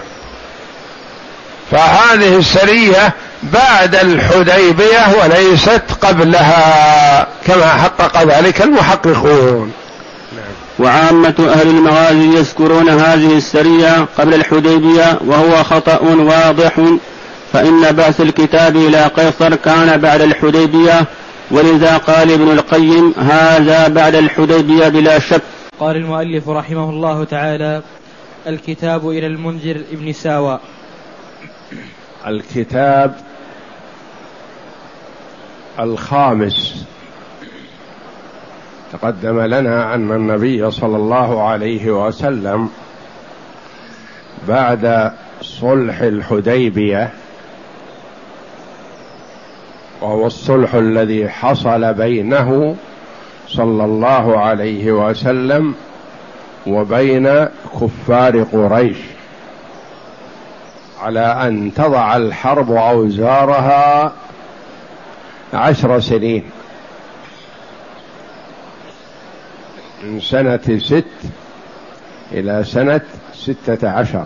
فهذه السرية بعد الحديبية وليست قبلها كما حقق ذلك المحققون. وعامة أهل المغازي يذكرون هذه السرية قبل الحديبية، وهو خطأ واضح، فإن بعث الكتاب إلى قيصر كان بعد الحديبية، ولذا قال ابن القيم هذا بعد الحديبية بلا شك. قال المؤلف رحمه الله تعالى: الكتاب إلى المنذر ابن ساوى. الكتاب الخامس تقدم لنا أن النبي صلى الله عليه وسلم بعد صلح الحديبية، وهو الصلح الذي حصل بينه صلى الله عليه وسلم وبين كفار قريش على أن تضع الحرب أوزارها 10 سنين، من سنة 6 إلى سنة 16.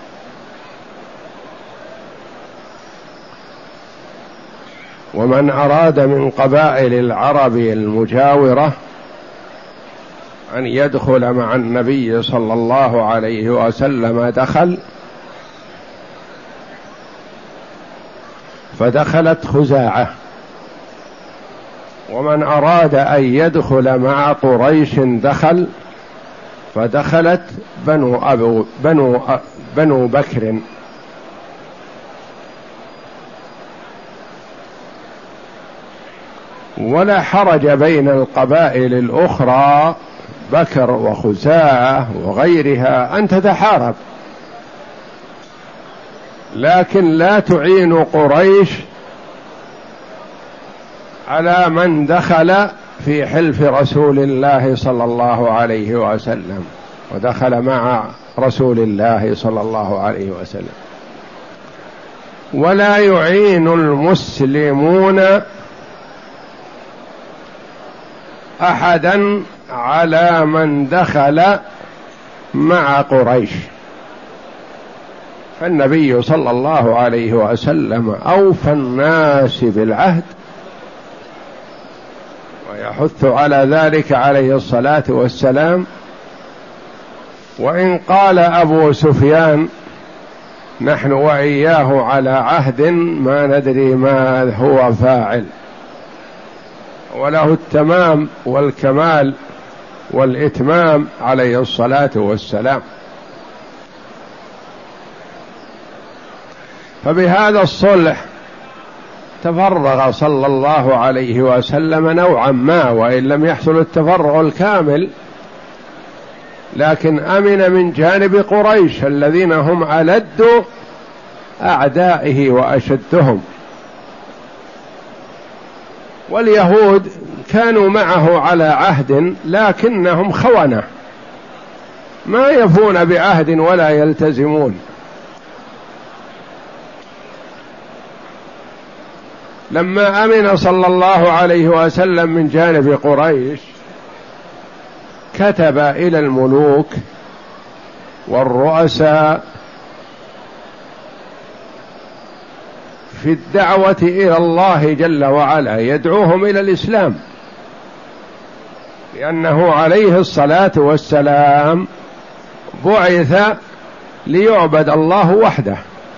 ومن أراد من قبائل العرب المجاورة أن يدخل مع النبي صلى الله عليه وسلم دخل، فدخلت خزاعة. ومن أراد أن يدخل مع قريش دخل، فدخلت بنو بكر. ولا حرج بين القبائل الأخرى بكر وخزاعة وغيرها أن تتحارب، لكن لا تعين قريش على من دخل في حلف رسول الله صلى الله عليه وسلم ودخل مع رسول الله صلى الله عليه وسلم. ولا يعين المسلمون أحدا على من دخل مع قريش. فالنبي صلى الله عليه وسلم أوفى الناس بالعهد، ويحث على ذلك عليه الصلاة والسلام. وإن قال أبو سفيان نحن وإياه على عهد ما ندري ما هو فاعل، وله التمام والكمال والإتمام عليه الصلاة والسلام. فبهذا الصلح تفرغ صلى الله عليه وسلم نوعا ما، وإن لم يحصل التفرغ الكامل، لكن أمن من جانب قريش الذين هم ألد أعدائه وأشدهم. واليهود كانوا معه على عهد لكنهم خونة، ما يفون بعهد ولا يلتزمون. لما أمن صلى الله عليه وسلم من جانب قريش كتب إلى الملوك والرؤساء في الدعوة إلى الله جل وعلا، يدعوهم إلى الإسلام، لأنه عليه الصلاة والسلام بعث ليعبد الله وحده،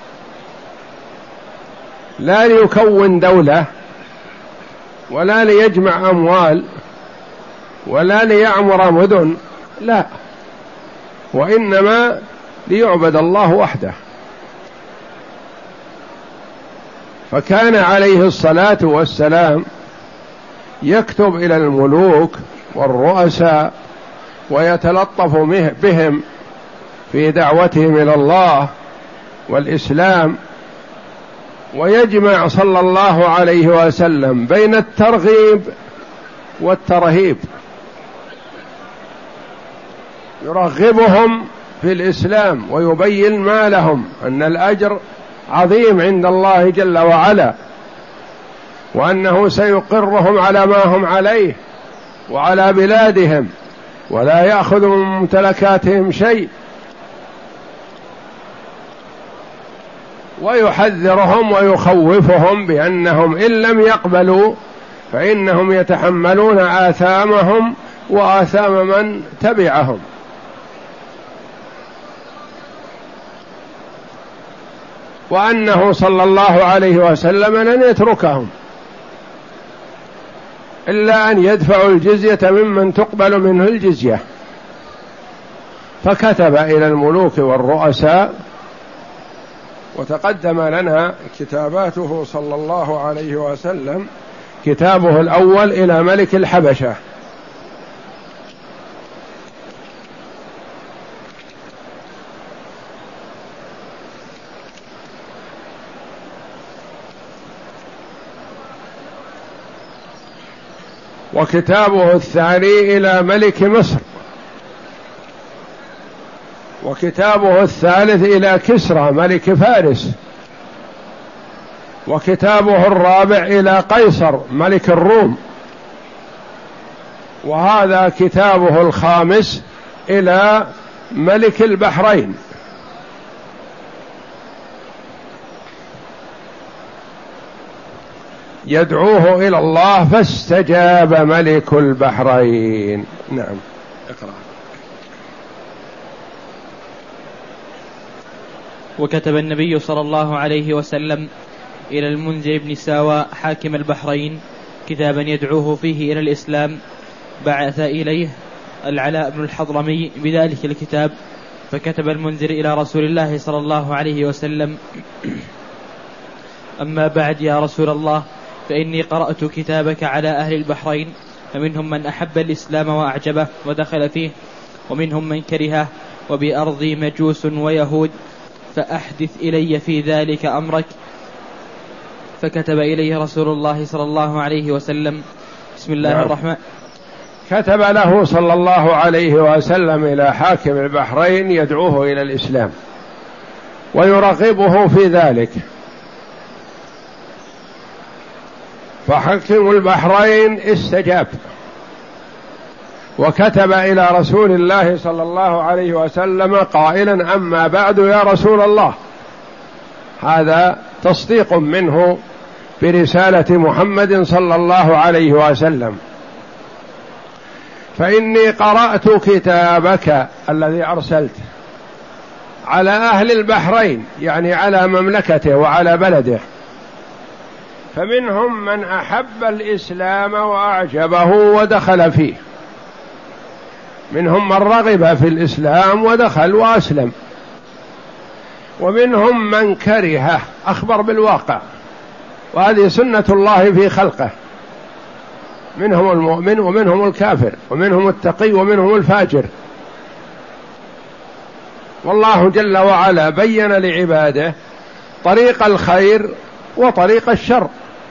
لا ليكون دولة ولا ليجمع أموال ولا ليعمر مدن، لا، وإنما ليعبد الله وحده. فكان عليه الصلاة والسلام يكتب إلى الملوك والرؤساء ويتلطف بهم في دعوتهم إلى الله والإسلام، ويجمع صلى الله عليه وسلم بين الترغيب والترهيب، يرغبهم في الإسلام ويبين ما لهم أن الأجر عظيم عند الله جل وعلا، وأنه سيقرهم على ما هم عليه وعلى بلادهم ولا يأخذ من ممتلكاتهم شيء، ويحذرهم ويخوفهم بأنهم إن لم يقبلوا فإنهم يتحملون آثامهم وآثام من تبعهم. وأنه صلى الله عليه وسلم لن يتركهم إلا أن يدفعوا الجزية ممن تقبل منه الجزية. فكتب إلى الملوك والرؤساء، وتقدم لنا كتاباته صلى الله عليه وسلم. كتابه الأول إلى ملك الحبشة، وكتابه الثاني إلى ملك مصر، وكتابه الثالث إلى كسرى ملك فارس، وكتابه الرابع إلى قيصر ملك الروم، وهذا كتابه الخامس إلى ملك البحرين. يدعوه إلى الله فاستجاب ملك البحرين. نعم، اقرأ. وكتب النبي صلى الله عليه وسلم إلى المنذر بن ساوى حاكم البحرين كتابا يدعوه فيه إلى الإسلام، بعث إليه العلاء بن الحضرمي بذلك الكتاب، فكتب المنذر إلى رسول الله صلى الله عليه وسلم: أما بعد يا رسول الله، فإني قرأت كتابك على أهل البحرين، فمنهم من أحب الإسلام وأعجبه ودخل فيه، ومنهم من كرهه، وبأرضي مجوس ويهود، فأحدث إلي في ذلك أمرك. فكتب إليه رسول الله صلى الله عليه وسلم: بسم الله الرحمن. كتب له صلى الله عليه وسلم إلى حاكم البحرين يدعوه إلى الإسلام ويرغبه في ذلك، فحاكم البحرين استجاب وكتب إلى رسول الله صلى الله عليه وسلم قائلا: أما بعد يا رسول الله. هذا تصديق منه برسالة محمد صلى الله عليه وسلم. فإني قرأت كتابك الذي أرسلت على أهل البحرين، يعني على مملكته وعلى بلده، فمنهم من أحب الإسلام وأعجبه ودخل فيه، منهم من رغب في الإسلام ودخل وأسلم، ومنهم من كرهه، أخبر بالواقع، وهذه سنة الله في خلقه، منهم المؤمن ومنهم الكافر، ومنهم التقي ومنهم الفاجر. والله جل وعلا بين لعباده طريق الخير وطريق الشر،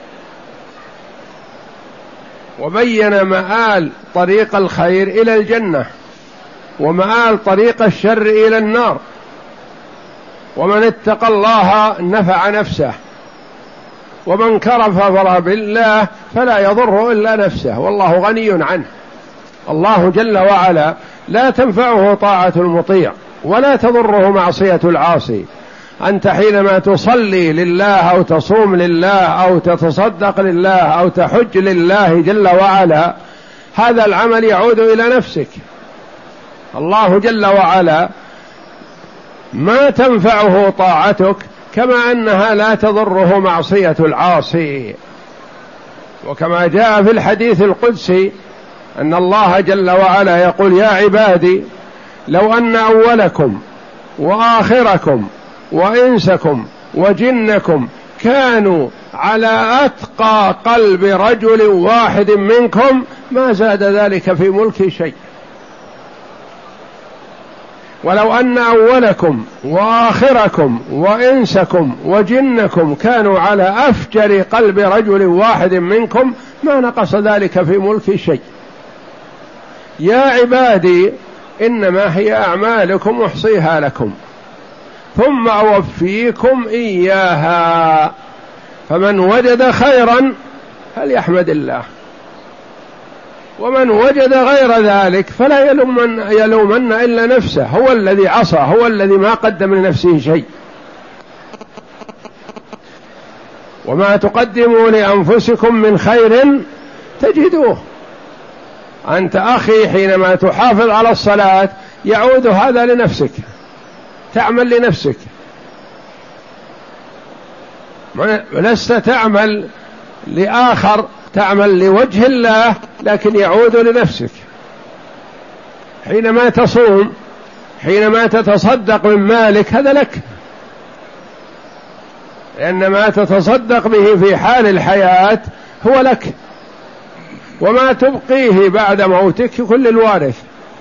وبين مآل طريق الخير إلى الجنة ومآل طريق الشر إلى النار. ومن اتقى الله نفع نفسه، ومن كفر بالله فلا يضر إلا نفسه والله غني عنه. الله جل وعلا لا تنفعه طاعة المطيع ولا تضره معصية العاصي. أنت حينما تصلي لله أو تصوم لله أو تتصدق لله أو تحج لله جل وعلا، هذا العمل يعود إلى نفسك. الله جل وعلا ما تنفعه طاعتك كما أنها لا تضره معصية العاصي. وكما جاء في الحديث القدسي أن الله جل وعلا يقول: يا عبادي لو أن أولكم وآخركم وإنسكم وجنكم كانوا على أتقى قلب رجل واحد منكم ما زاد ذلك في ملكي شيء. ولو أن أولكم وآخركم وإنسكم وجنكم كانوا على أفجر قلب رجل واحد منكم ما نقص ذلك في ملكي شيء. يا عبادي إنما هي أعمالكم أحصيها لكم ثم أوفيكم إياها، فمن وجد خيرا فليحمد الله، ومن وجد غير ذلك فلا يلومن إلا نفسه، هو الذي عصى، هو الذي ما قدم لنفسه شيء. وما تقدموا لأنفسكم من خير تجدوه. أنت أخي حينما تحافظ على الصلاة يعود هذا لنفسك، تعمل لنفسك، لست تعمل لآخر، تعمل لوجه الله لكن يعود لنفسك. حينما تصوم، حينما تتصدق من مالك، هذا لك، لأن ما تتصدق به في حال الحياة هو لك، وما تبقيه بعد موتك كل الوارث.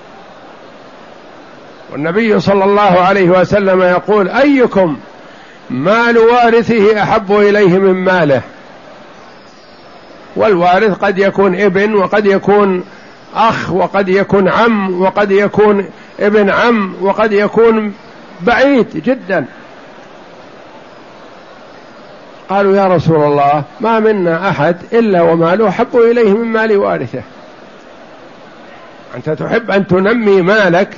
والنبي صلى الله عليه وسلم يقول: أيكم مال وارثه أحب إليه من ماله؟ والوارث قد يكون ابن، وقد يكون أخ، وقد يكون عم، وقد يكون ابن عم، وقد يكون بعيد جدا. قالوا: يا رسول الله ما منا أحد إلا وماله أحب إليه من مال وارثه. أنت تحب أن تنمي مالك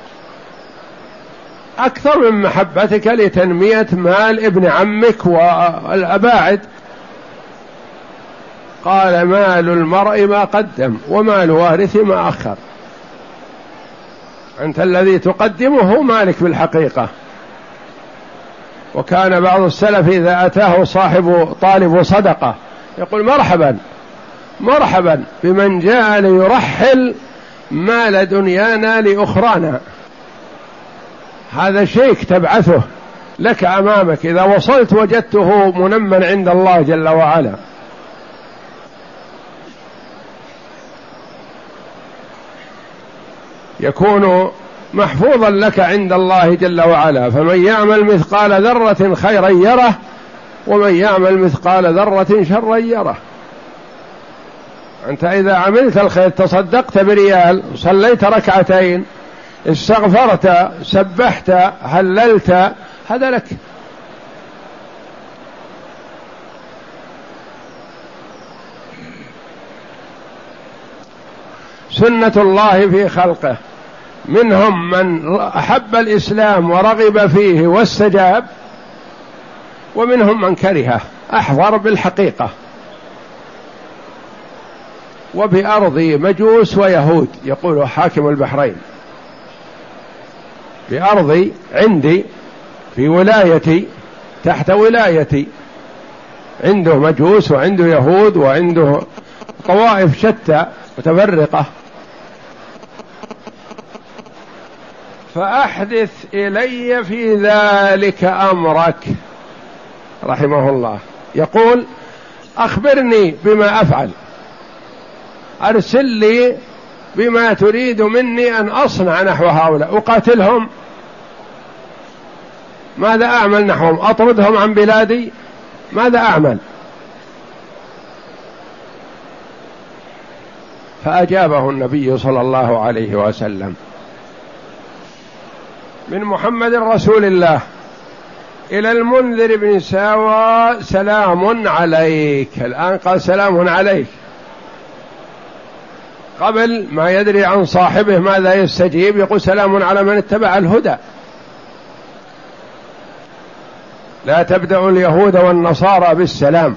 أكثر من محبتك لتنمية مال ابن عمك والأباعد. قال: مال المرء ما قدم ومال وارث ما أخر. أنت الذي تقدمه مالك بالحقيقة. وكان بعض السلف إذا أتاه صاحب طالب صدقة يقول: مرحبا مرحبا بمن جاء ليرحل مال دنيانا لأخرانا. هذا شيك تبعثه لك أمامك، إذا وصلت وجدته منمًا عند الله جل وعلا. يكون محفوظا لك عند الله جل وعلا. فمن يعمل مثقال ذرة خيرا يره، ومن يعمل مثقال ذرة شرا يره. أنت إذا عملت الخير، تصدقت بريال، صليت ركعتين، استغفرت، سبحت، هللت، هذا لك. سنة الله في خلقه، منهم من أحب الإسلام ورغب فيه واستجاب، ومنهم من كرهه أحضر بالحقيقة. وبأرضي مجوس ويهود، يقول حاكم البحرين: بأرضي عندي في ولايتي تحت ولايتي، عنده مجوس وعنده يهود وعنده طوائف شتى متفرقة. فأحدث إلي في ذلك أمرك. رحمه الله يقول أخبرني بما أفعل، أرسل لي بما تريد مني أن أصنع نحو هؤلاء، أقاتلهم؟ ماذا أعمل نحوهم؟ أطردهم عن بلادي؟ ماذا أعمل؟ فأجابه النبي صلى الله عليه وسلم: من محمد رسول الله إلى المنذر بن ساوى سلام عليك. الآن قال سلام عليك، قبل ما يدري عن صاحبه ماذا يستجيب يقول سلام على من اتبع الهدى. لا تبدأ اليهود والنصارى بالسلام.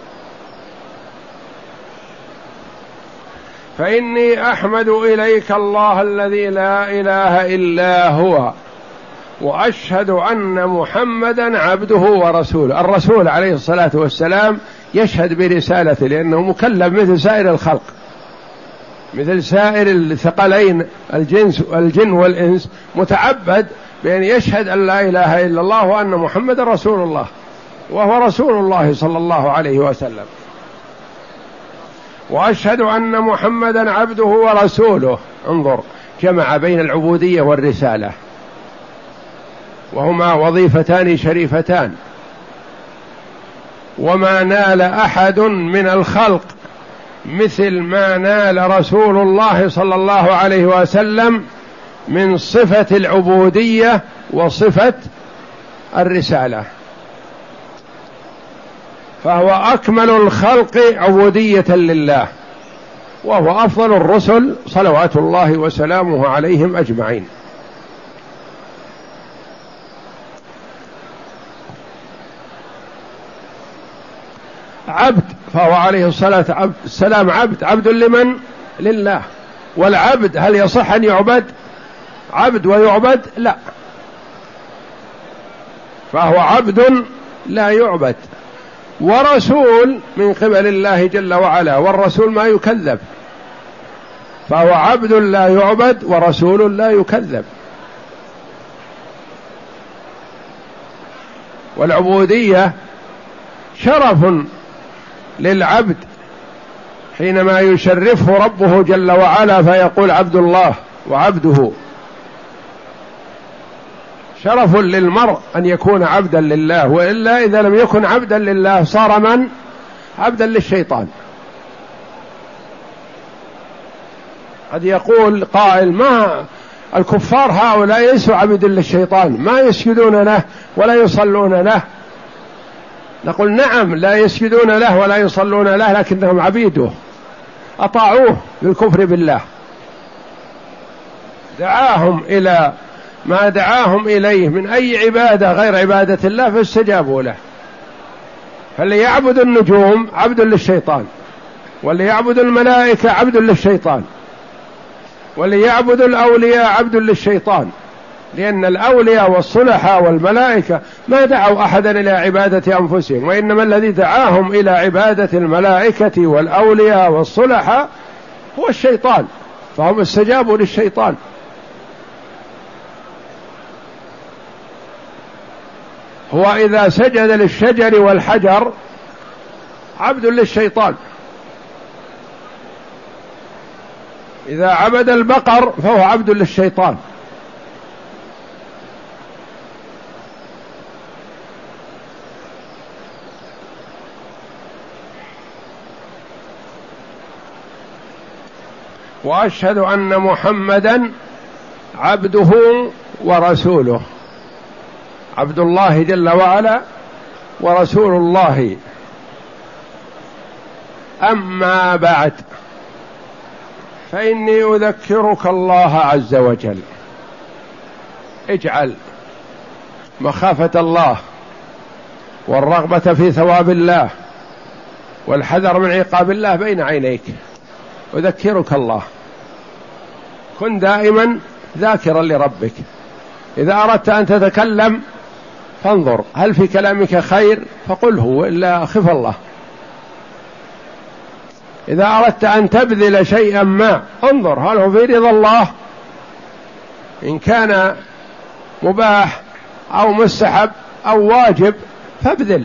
فإني أحمد إليك الله الذي لا إله إلا هو، وأشهد أن محمدا عبده ورسوله. الرسول عليه الصلاة والسلام يشهد برسالته لأنه مكلف مثل سائر الخلق، مثل سائر الثقلين الجن والإنس، متعبد بأن يشهد أن لا إله إلا الله وأن محمد رسول الله، وهو رسول الله صلى الله عليه وسلم. وأشهد أن محمدا عبده ورسوله. انظر، جمع بين العبودية والرسالة، وهما وظيفتان شريفتان. وما نال أحد من الخلق مثل ما نال رسول الله صلى الله عليه وسلم من صفة العبودية وصفة الرسالة، فهو أكمل الخلق عبودية لله، وهو أفضل الرسل صلوات الله وسلامه عليهم أجمعين. عبد، فهو عليه الصلاة والسلام عبد لمن؟ لله. والعبد هل يصح أن يعبد؟ عبد ويعبد؟ لا، فهو عبد لا يعبد. ورسول من قبل الله جل وعلا، والرسول ما يكذب، فهو عبد لا يعبد ورسول لا يكذب. والعبودية شرف للعبد حينما يشرفه ربه جل وعلا فيقول عبد الله وعبده. شرف للمرء أن يكون عبدا لله، وإلا إذا لم يكن عبدا لله صار من؟ عبدا للشيطان. قد يقول قائل: ما الكفار هؤلاء ليسوا عبد للشيطان، ما يسجدون له ولا يصلون له. نقول: نعم، لا يسجدون له ولا يصلون له، لكنهم عبيده، أطاعوه بالكفر بالله، دعاهم إلى ما دعاهم إليه من أي عبادة غير عبادة الله فاستجابوا له. فاللي يعبد النجوم عبد للشيطان، واللي يعبد الملائكة عبد للشيطان، واللي يعبد الأولياء عبد للشيطان، لأن الأولياء والصلحاء والملائكة ما دعوا أحدا إلى عبادة أنفسهم، وإنما الذي دعاهم إلى عبادة الملائكة والأولياء والصلحاء هو الشيطان، فهم استجابوا للشيطان. هو إذا سجد للشجر والحجر عبد للشيطان، إذا عبد البقر فهو عبد للشيطان. وأشهد أن محمدا عبده ورسوله، عبد الله جل وعلا ورسول الله. أما بعد، فإني أذكرك الله عز وجل. اجعل مخافة الله والرغبة في ثواب الله والحذر من عقاب الله بين عينيك. أذكرك الله، كن دائما ذاكرا لربك. إذا أردت أن تتكلم فانظر هل في كلامك خير فقله، وإلا خف الله. إذا أردت أن تبذل شيئا ما انظر هل هو في رضا الله إن كان مباح أو مستحب أو واجب فابذل،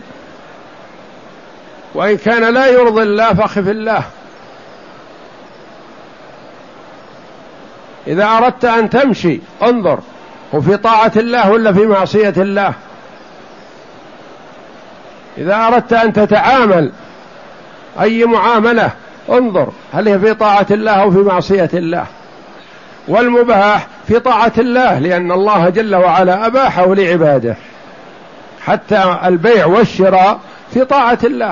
وإن كان لا يرضي الله فخف الله. إذا أردت أن تمشي انظر وفي طاعة الله ولا في معصية الله. إذا أردت أن تتعامل أي معاملة انظر هل هي في طاعة الله أو في معصية الله. والمباح في طاعة الله، لأن الله جل وعلا أباحه لعباده، حتى البيع والشراء في طاعة الله.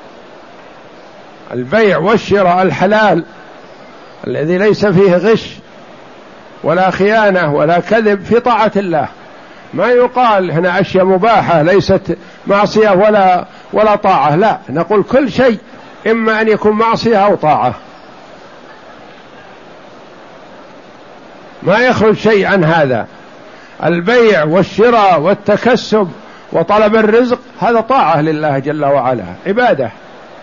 البيع والشراء الحلال الذي ليس فيه غش ولا خيانة ولا كذب في طاعة الله. ما يقال هنا أشياء مباحة ليست معصية ولا طاعة، لا، نقول كل شيء إما أن يكون معصية أو طاعة، ما يخرج شيء عن هذا. البيع والشراء والتكسب وطلب الرزق هذا طاعة لله جل وعلا، عبادة.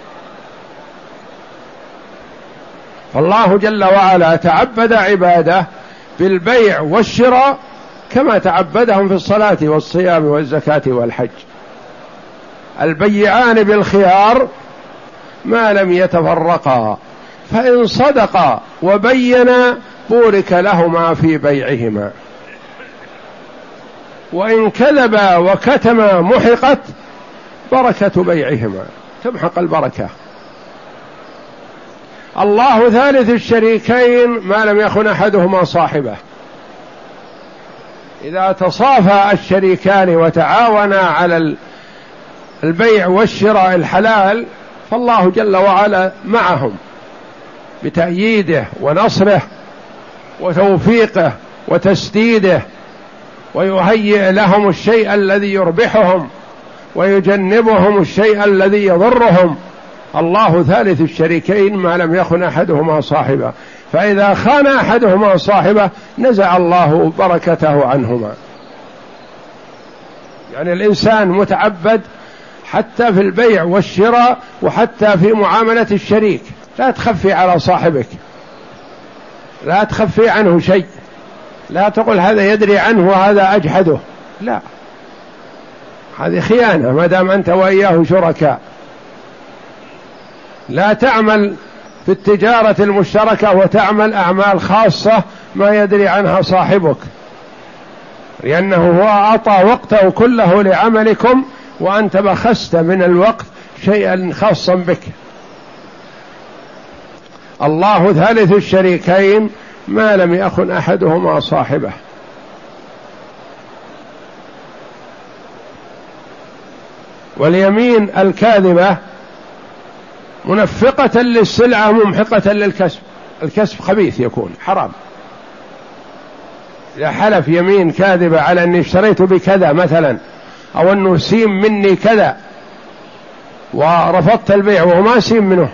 فالله جل وعلا تعبد عباده بالبيع والشراء كما تعبدهم في الصلاة والصيام والزكاة والحج. البيعان بالخيار ما لم يتفرقا، فإن صدقا وبينا بورك لهما في بيعهما، وإن كذبا وكتما محقت بركة بيعهما، تمحق البركة. الله ثالث الشريكين ما لم يخن أحدهما صاحبه. إذا تصافى الشريكان وتعاونا على البيع والشراء الحلال فالله جل وعلا معهم بتأييده ونصره وتوفيقه وتسديده، ويهيئ لهم الشيء الذي يربحهم ويجنبهم الشيء الذي يضرهم. الله ثالث الشريكين ما لم يخن أحدهما صاحبه، فإذا خان أحدهما صاحبه نزع الله بركته عنهما. يعني الإنسان متعبد حتى في البيع والشراء وحتى في معاملة الشريك، لا تخفي على صاحبك، لا تخفي عنه شيء، لا تقول هذا يدري عنه وهذا أجحده، لا، هذه خيانة ما دام أنت وإياه شركاء. لا تعمل في التجارة المشتركة وتعمل أعمال خاصة ما يدري عنها صاحبك، لأنه هو أعطى وقته كله لعملكم وأنت بخست من الوقت شيئا خاصا بك. الله ثالث الشريكين ما لم يخن أحدهما صاحبه. واليمين الكاذبة منفقة للسلعة ممحقة للكسب، الكسب خبيث يكون حرام. إذا حلف يمين كاذبة على أني اشتريت بكذا مثلا، أو أنه سيم مني كذا ورفضت البيع وهو ما سيم منه،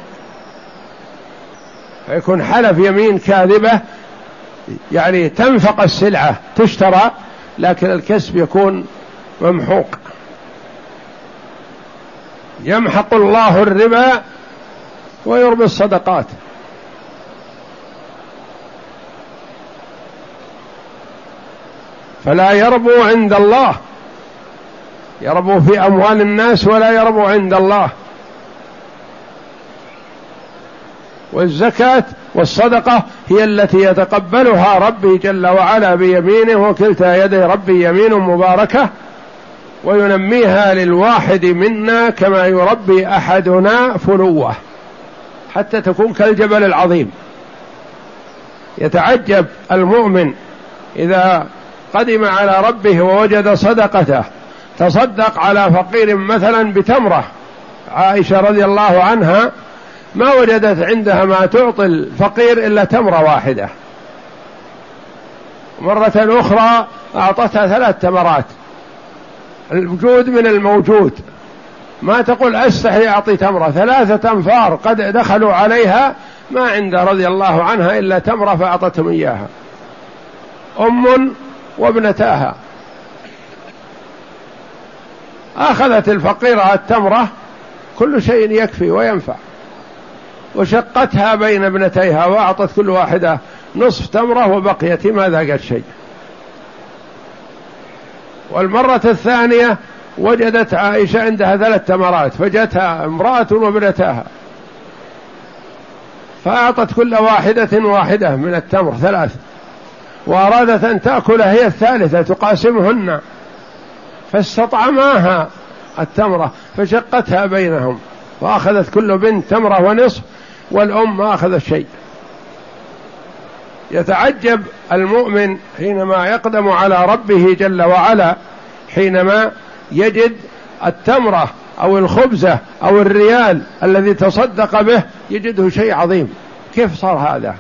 فيكون حلف يمين كاذبة، يعني تنفق السلعة تشترى لكن الكسب يكون ممحوق. يمحق الله الربا ويربي الصدقات. فلا يربو عند الله، يربو في أموال الناس ولا يربو عند الله. والزكاة والصدقة هي التي يتقبلها ربي جل وعلا بيمينه، وكلتا يدي ربي يمين مباركة، وينميها للواحد منا كما يربي أحدنا فلوه حتى تكون كالجبل العظيم. يتعجب المؤمن إذا قدم على ربه ووجد صدقته، تصدق على فقير مثلا بتمرة. عائشة رضي الله عنها ما وجدت عندها ما تعطي الفقير إلا تمرة واحدة، مرة أخرى أعطتها 3 تمرات، الوجود من الموجود. ما تقول أستحي أعطي تمرة، 3 أنفار قد دخلوا عليها ما عند رضي الله عنها إلا تمرة فأعطتهم إياها، أم وابنتاها. أخذت الفقيرة التمرة، كل شيء يكفي وينفع، وشقتها بين ابنتيها وأعطت كل واحدة نصف تمرة وبقيت ما ذاقت شيء. والمرة الثانية وجدت عائشة عندها 3 تمرات، فجتها امرأة وابنتها فأعطت كل واحدة من التمر 3، وأرادت أن تأكل هي الثالثة تقاسمهن، فاستطعماها التمرة فشقتها بينهم، وأخذت كل بنت تمرة ونصف، والأم ما أخذت شيء. يتعجب المؤمن حينما يقدم على ربه جل وعلا، حينما يجد التمرة أو الخبزة أو الريال الذي تصدق به يجده شيء عظيم. كيف صار هذا؟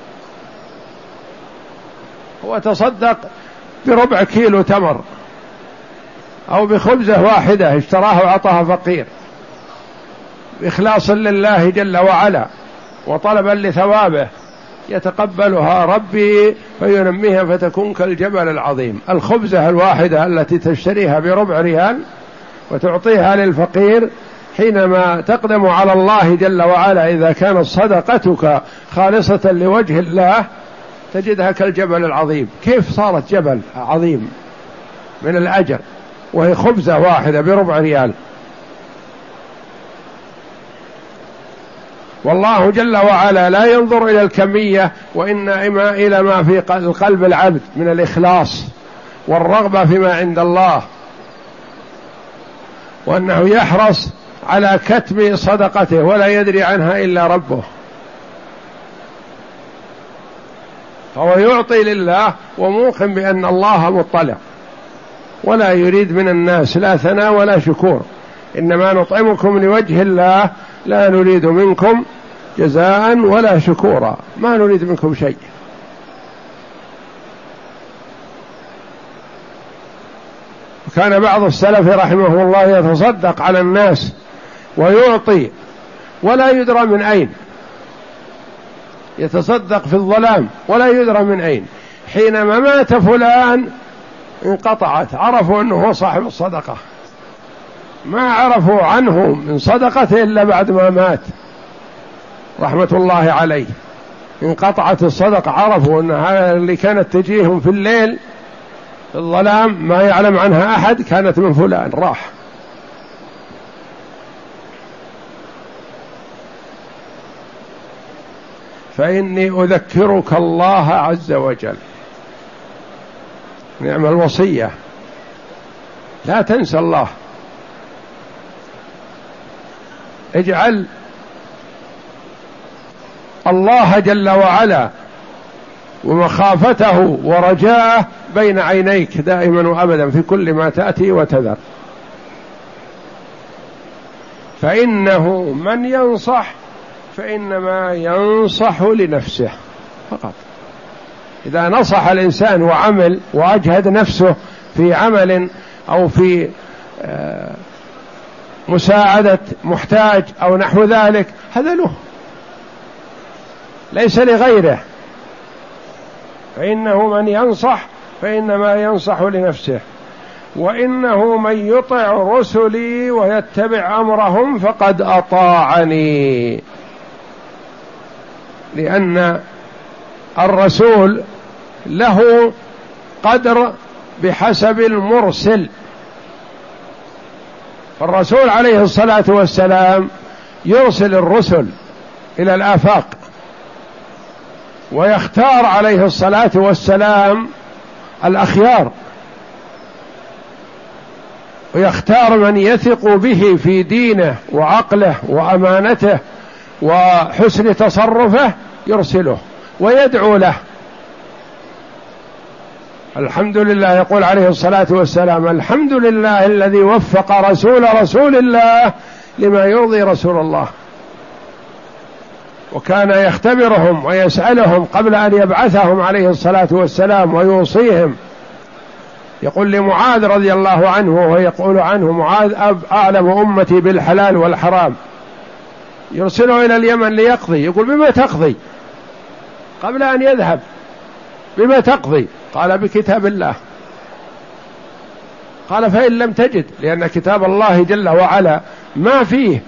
هو تصدق ب4 كيلو تمر أو بخبزة واحدة اشتراها وعطاها فقير إخلاصا لله جل وعلا وطلبا لثوابه، يتقبلها ربي فينميها فتكون كالجبل العظيم. الخبزة الواحدة التي تشتريها ب4 ريال وتعطيها للفقير، حينما تقدم على الله جل وعلا إذا كانت صدقتك خالصة لوجه الله تجدها كالجبل العظيم. كيف صارت جبل عظيم من الأجر وهي خبزة واحدة ب4 ريال؟ والله جل وعلا لا ينظر إلى الكمية، وإنما إلى ما في قلب العبد من الإخلاص والرغبة فيما عند الله، وأنه يحرص على كتم صدقته ولا يدري عنها إلا ربه، فهو يعطي لله وموقن بأن الله مطلع، ولا يريد من الناس لا ثناء ولا شكور، إنما نطعمكم لوجه الله لا نريد منكم جزاء ولا شكورا، ما نريد منكم شيء. وكان بعض السلف رحمه الله يتصدق على الناس ويعطي ولا يدرى من أين، يتصدق في الظلام ولا يدرى من أين. حينما مات فلان انقطعت، عرفوا أنه هو صاحب الصدقة، ما عرفوا عنه من صدقته إلا بعد ما مات رحمة الله عليه. انقطعت الصدقة، عرفوا أن هذا اللي كانت تجيهم في الليل في الظلام ما يعلم عنها أحد كانت من فلان، راح. فإني أذكرك الله عز وجل، نعم الوصية، لا تنسى الله، اجعل الله جل وعلا ومخافته ورجاءه بين عينيك دائما وأبدا في كل ما تأتي وتذر، فإنه من ينصح فإنما ينصح لنفسه فقط. إذا نصح الإنسان وعمل وأجهد نفسه في عمل أو في مساعدة محتاج أو نحو ذلك، هذا له ليس لغيره. فإنه من ينصح فإنما ينصح لنفسه، وإنه من يطع رسلي ويتبع أمرهم فقد أطاعني، لأن الرسول له قدر بحسب المرسل. فالرسول عليه الصلاة والسلام يرسل الرسل إلى الآفاق، ويختار عليه الصلاة والسلام الأخيار، ويختار من يثق به في دينه وعقله وأمانته وحسن تصرفه يرسله ويدعو له. الحمد لله، يقول عليه الصلاة والسلام: الحمد لله الذي وفق رسول الله لما يرضي رسول الله. وكان يختبرهم ويسألهم قبل أن يبعثهم عليه الصلاة والسلام ويوصيهم. يقول لمعاذ رضي الله عنه ويقول عنه: معاذ أعلم أمتي بالحلال والحرام، يرسله إلى اليمن ليقضي، يقول: بما تقضي؟ قبل أن يذهب: بما تقضي؟ قال: بكتاب الله. قال: فإن لم تجد، لأن كتاب الله جل وعلا ما فيه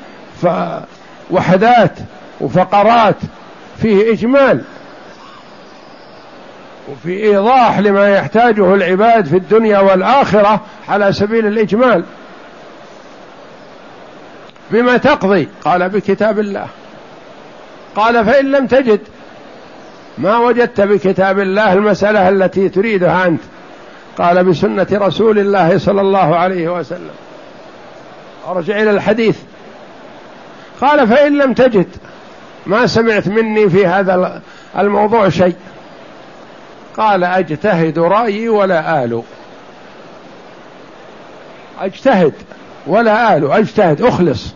وحدات وفقرات، فيه إجمال وفي إيضاح لما يحتاجه العباد في الدنيا والآخرة على سبيل الإجمال. بما تقضي؟ قال بكتاب الله. قال فإن لم تجد، ما وجدت بكتاب الله المسألة التي تريدها أنت، قال بسنة رسول الله صلى الله عليه وسلم. أرجع إلى الحديث. قال فإن لم تجد، ما سمعت مني في هذا الموضوع شيء، قال أجتهد رأيي ولا آل. أجتهد ولا آل، أجتهد أخلص،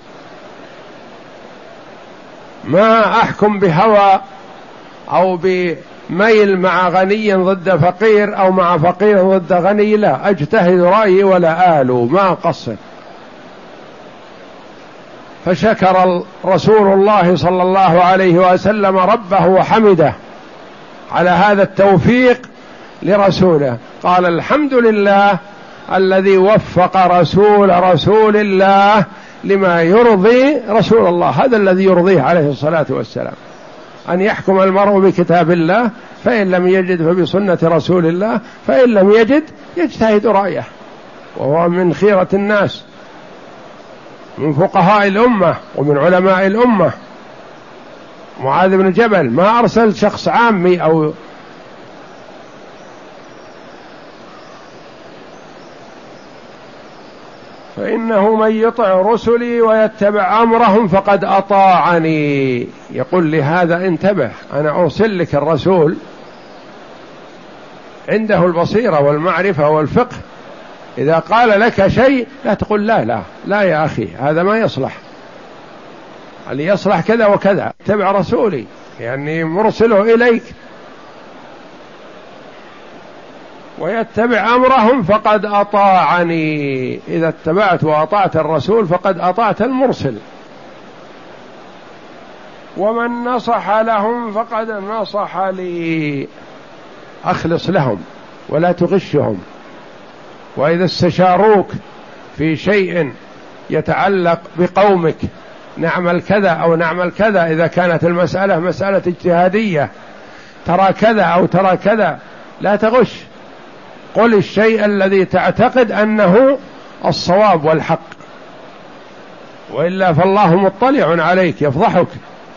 ما أحكم بهوى أو بميل مع غني ضد فقير أو مع فقير ضد غني، لا، أجتهد رأيي ولا آل، ما أقصر. فشكر رسول الله صلى الله عليه وسلم ربه وحمده على هذا التوفيق لرسوله، قال الحمد لله الذي وفق رسول الله لما يرضي رسول الله. هذا الذي يرضيه عليه الصلاة والسلام، أن يحكم المرء بكتاب الله، فإن لم يجد فبسنة رسول الله، فإن لم يجد يجتهد رأيه، وهو من خيرة الناس، من فقهاء الأمة ومن علماء الأمة. معاذ بن جبل ما أرسل شخص عامي أو فإنه من يطع رسلي ويتبع أمرهم فقد أطاعني. يقول لهذا انتبه، أنا أرسل لك الرسول عنده البصيرة والمعرفة والفقه، إذا قال لك شيء لا تقول لا لا لا يا أخي هذا ما يصلح، اللي يصلح كذا وكذا، اتبع رسولي يعني مرسله إليك. ويتبع أمرهم فقد أطاعني، إذا اتبعت وأطعت الرسول فقد أطعت المرسل. ومن نصح لهم فقد نصح لي، أخلص لهم ولا تغشهم. وإذا استشاروك في شيء يتعلق بقومك، نعمل كذا أو نعمل كذا، إذا كانت المسألة مسألة اجتهادية، ترى كذا أو ترى كذا، لا تغش، قل الشيء الذي تعتقد أنه الصواب والحق، وإلا فالله مطلع عليك يفضحك.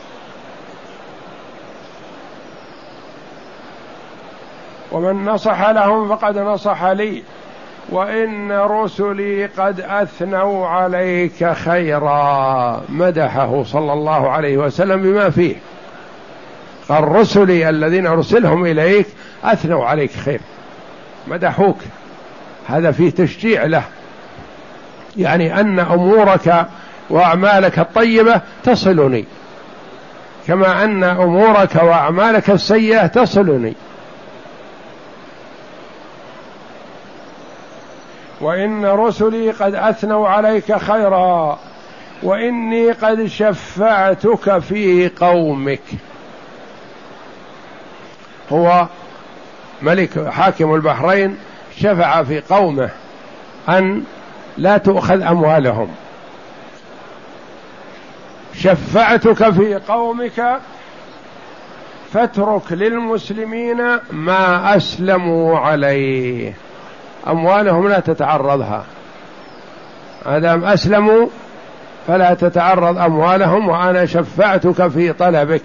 ومن نصح لهم فقد نصح لي، وإن رسلي قد أثنوا عليك خيرا. مدحه صلى الله عليه وسلم بما فيه، قال رسلي الذين أرسلهم إليك أثنوا عليك خير، مدحوك، هذا فيه تشجيع له، يعني أن أمورك وأعمالك الطيبة تصلني، كما أن أمورك وأعمالك السيئة تصلني. وإن رسلي قد أثنوا عليك خيرا، وإني قد شفعتك في قومك. هو ملك حاكم البحرين شفع في قومه أن لا تؤخذ أموالهم. شفعتك في قومك فاترك للمسلمين ما أسلموا عليه، أموالهم لا تتعرضها، أدام أسلموا فلا تتعرض أموالهم، وأنا شفعتك في طلبك.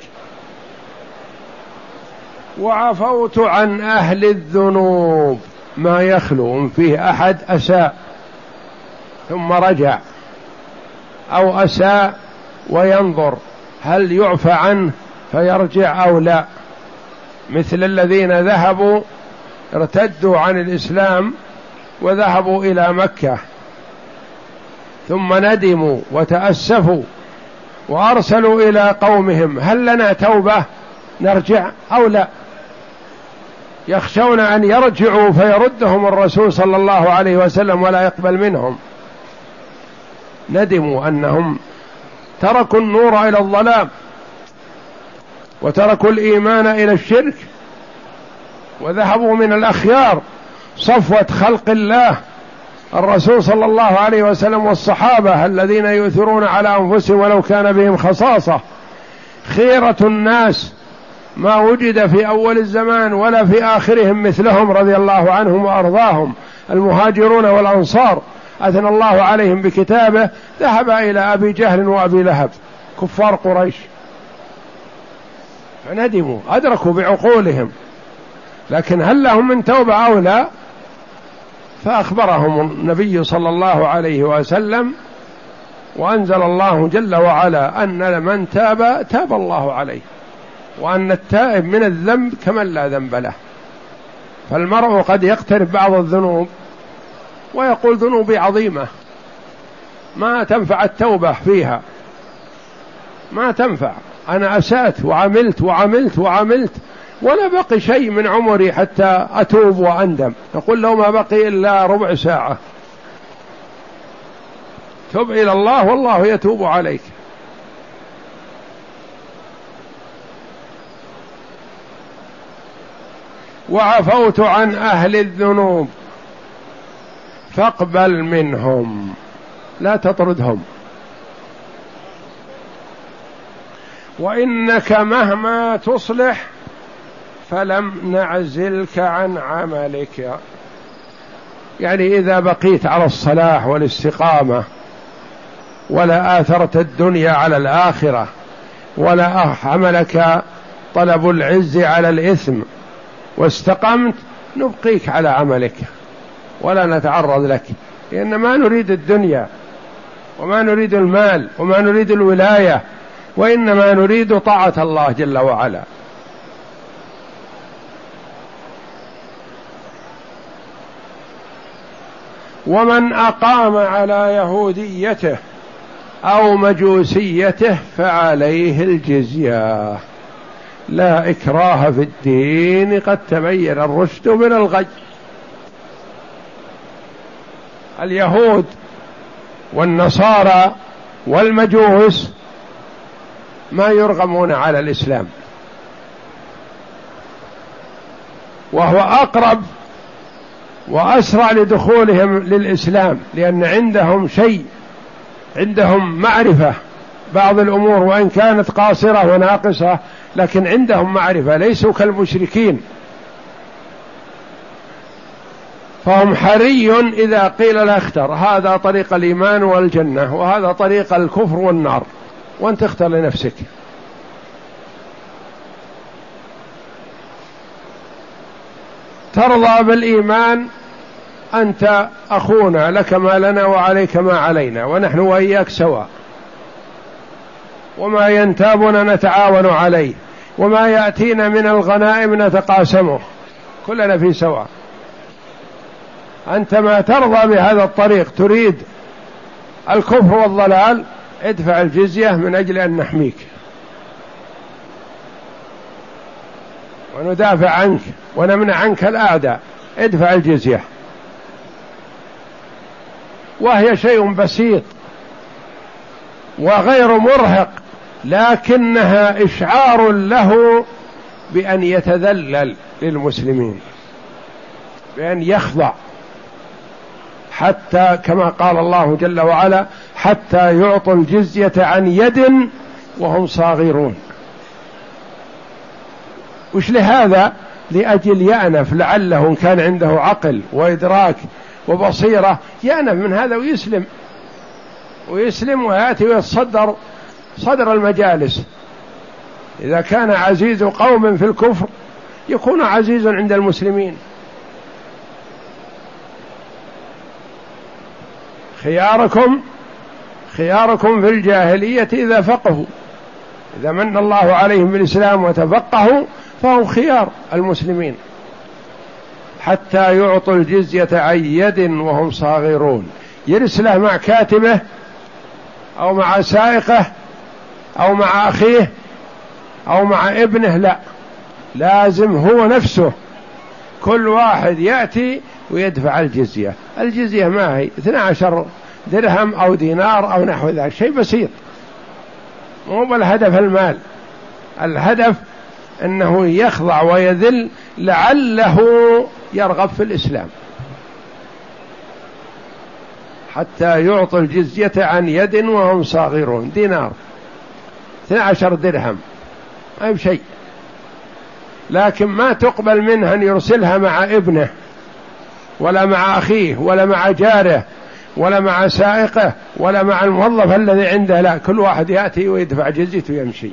وعفوت عن أهل الذنوب، ما يخلو فيه أحد أساء ثم رجع، أو أساء وينظر هل يعفى عنه فيرجع أو لا، مثل الذين ذهبوا ارتدوا عن الإسلام وذهبوا إلى مكة ثم ندموا وتأسفوا وأرسلوا إلى قومهم هل لنا توبة نرجع أو لا، يخشون أن يرجعوا فيردهم الرسول صلى الله عليه وسلم ولا يقبل منهم. ندموا أنهم تركوا النور إلى الظلام وتركوا الإيمان إلى الشرك، وذهبوا من الأخيار صفوة خلق الله الرسول صلى الله عليه وسلم والصحابة الذين يؤثرون على أنفسهم ولو كان بهم خصاصة، خيرة الناس ما وجد في أول الزمان ولا في آخرهم مثلهم رضي الله عنهم وأرضاهم، المهاجرون والأنصار أثنى الله عليهم بكتابه، ذهب إلى أبي جهل وأبي لهب كفار قريش فندموا، أدركوا بعقولهم، لكن هل لهم من توبة أو لا؟ فأخبرهم النبي صلى الله عليه وسلم، وأنزل الله جل وعلا أن من تاب تاب الله عليه، وأن التائب من الذنب كمن لا ذنب له. فالمرء قد يقترف بعض الذنوب ويقول ذنوبي عظيمة ما تنفع التوبة فيها، ما تنفع، أنا أسأت وعملت وعملت وعملت ولا بقي شيء من عمري حتى أتوب وأندم. نقول لو ما بقي إلا ربع ساعة، تب إلى الله والله يتوب عليك. وعفوت عن أهل الذنوب فاقبل منهم، لا تطردهم، وإنك مهما تصلح فلم نعزلك عن عملك. يعني إذا بقيت على الصلاح والاستقامة ولا آثرت الدنيا على الآخرة ولا حملك طلب العز على الإثم واستقمت، نبقيك على عملك ولا نتعرض لك، لأن ما نريد الدنيا وما نريد المال وما نريد الولاية، وإنما نريد طاعة الله جل وعلا. ومن أقام على يهوديته أو مجوسيته فعليه الجزية، لا إكراه في الدين قد تبين الرشد من الغي. اليهود والنصارى والمجوس ما يرغمون على الإسلام، وهو أقرب وأسرع لدخولهم للإسلام، لأن عندهم شيء، عندهم معرفة بعض الأمور وإن كانت قاصرة وناقصة، لكن عندهم معرفة، ليسوا كالمشركين. فهم حري إذا قيل له اختر، هذا طريق الإيمان والجنة وهذا طريق الكفر والنار، وأنت اختر لنفسك. ترضى بالإيمان، أنت أخونا، لك ما لنا وعليك ما علينا، ونحن وإياك سواء، وما ينتابنا نتعاون عليه، وما يأتينا من الغنائم نتقاسمه، كلنا في سواء. أنت ما ترضى بهذا الطريق، تريد الكفر والضلال، ادفع الجزية من أجل أن نحميك وندافع عنك ونمنع عنك الأعداء، ادفع الجزية. وهي شيء بسيط وغير مرهق، لكنها إشعار له بأن يتذلل للمسلمين، بأن يخضع، حتى كما قال الله جل وعلا حتى يعطوا الجزية عن يد وهم صاغرون. وش لهذا؟ لأجل يأنف، لعله إن كان عنده عقل وإدراك وبصيرة يأنف من هذا ويسلم ويأتي ويتصدر صدر المجالس. إذا كان عزيز قوم في الكفر يكون عزيز عند المسلمين. خياركم في الجاهلية إذا فقهوا، إذا من الله عليهم بالإسلام وتفقهوا فهم خيار المسلمين، حتى يعطوا الجزية عن يد وهم صاغرون. يرسله مع كاتبه أو مع سائقه أو مع أخيه أو مع ابنه، لا، لازم هو نفسه، كل واحد يأتي ويدفع الجزية. الجزية ما هي 12 درهم أو دينار أو نحو ذلك، شيء بسيط، مو بالهدف المال، الهدف أنه يخضع ويذل لعله يرغب في الإسلام. حتى يعطوا الجزية عن يد وهم صاغرون، دينار 12 درهم أي شيء، لكن ما تقبل منه أن يرسلها مع ابنه ولا مع أخيه ولا مع جاره ولا مع سائقه ولا مع الموظف الذي عنده، لا، كل واحد يأتي ويدفع جزيته ويمشي.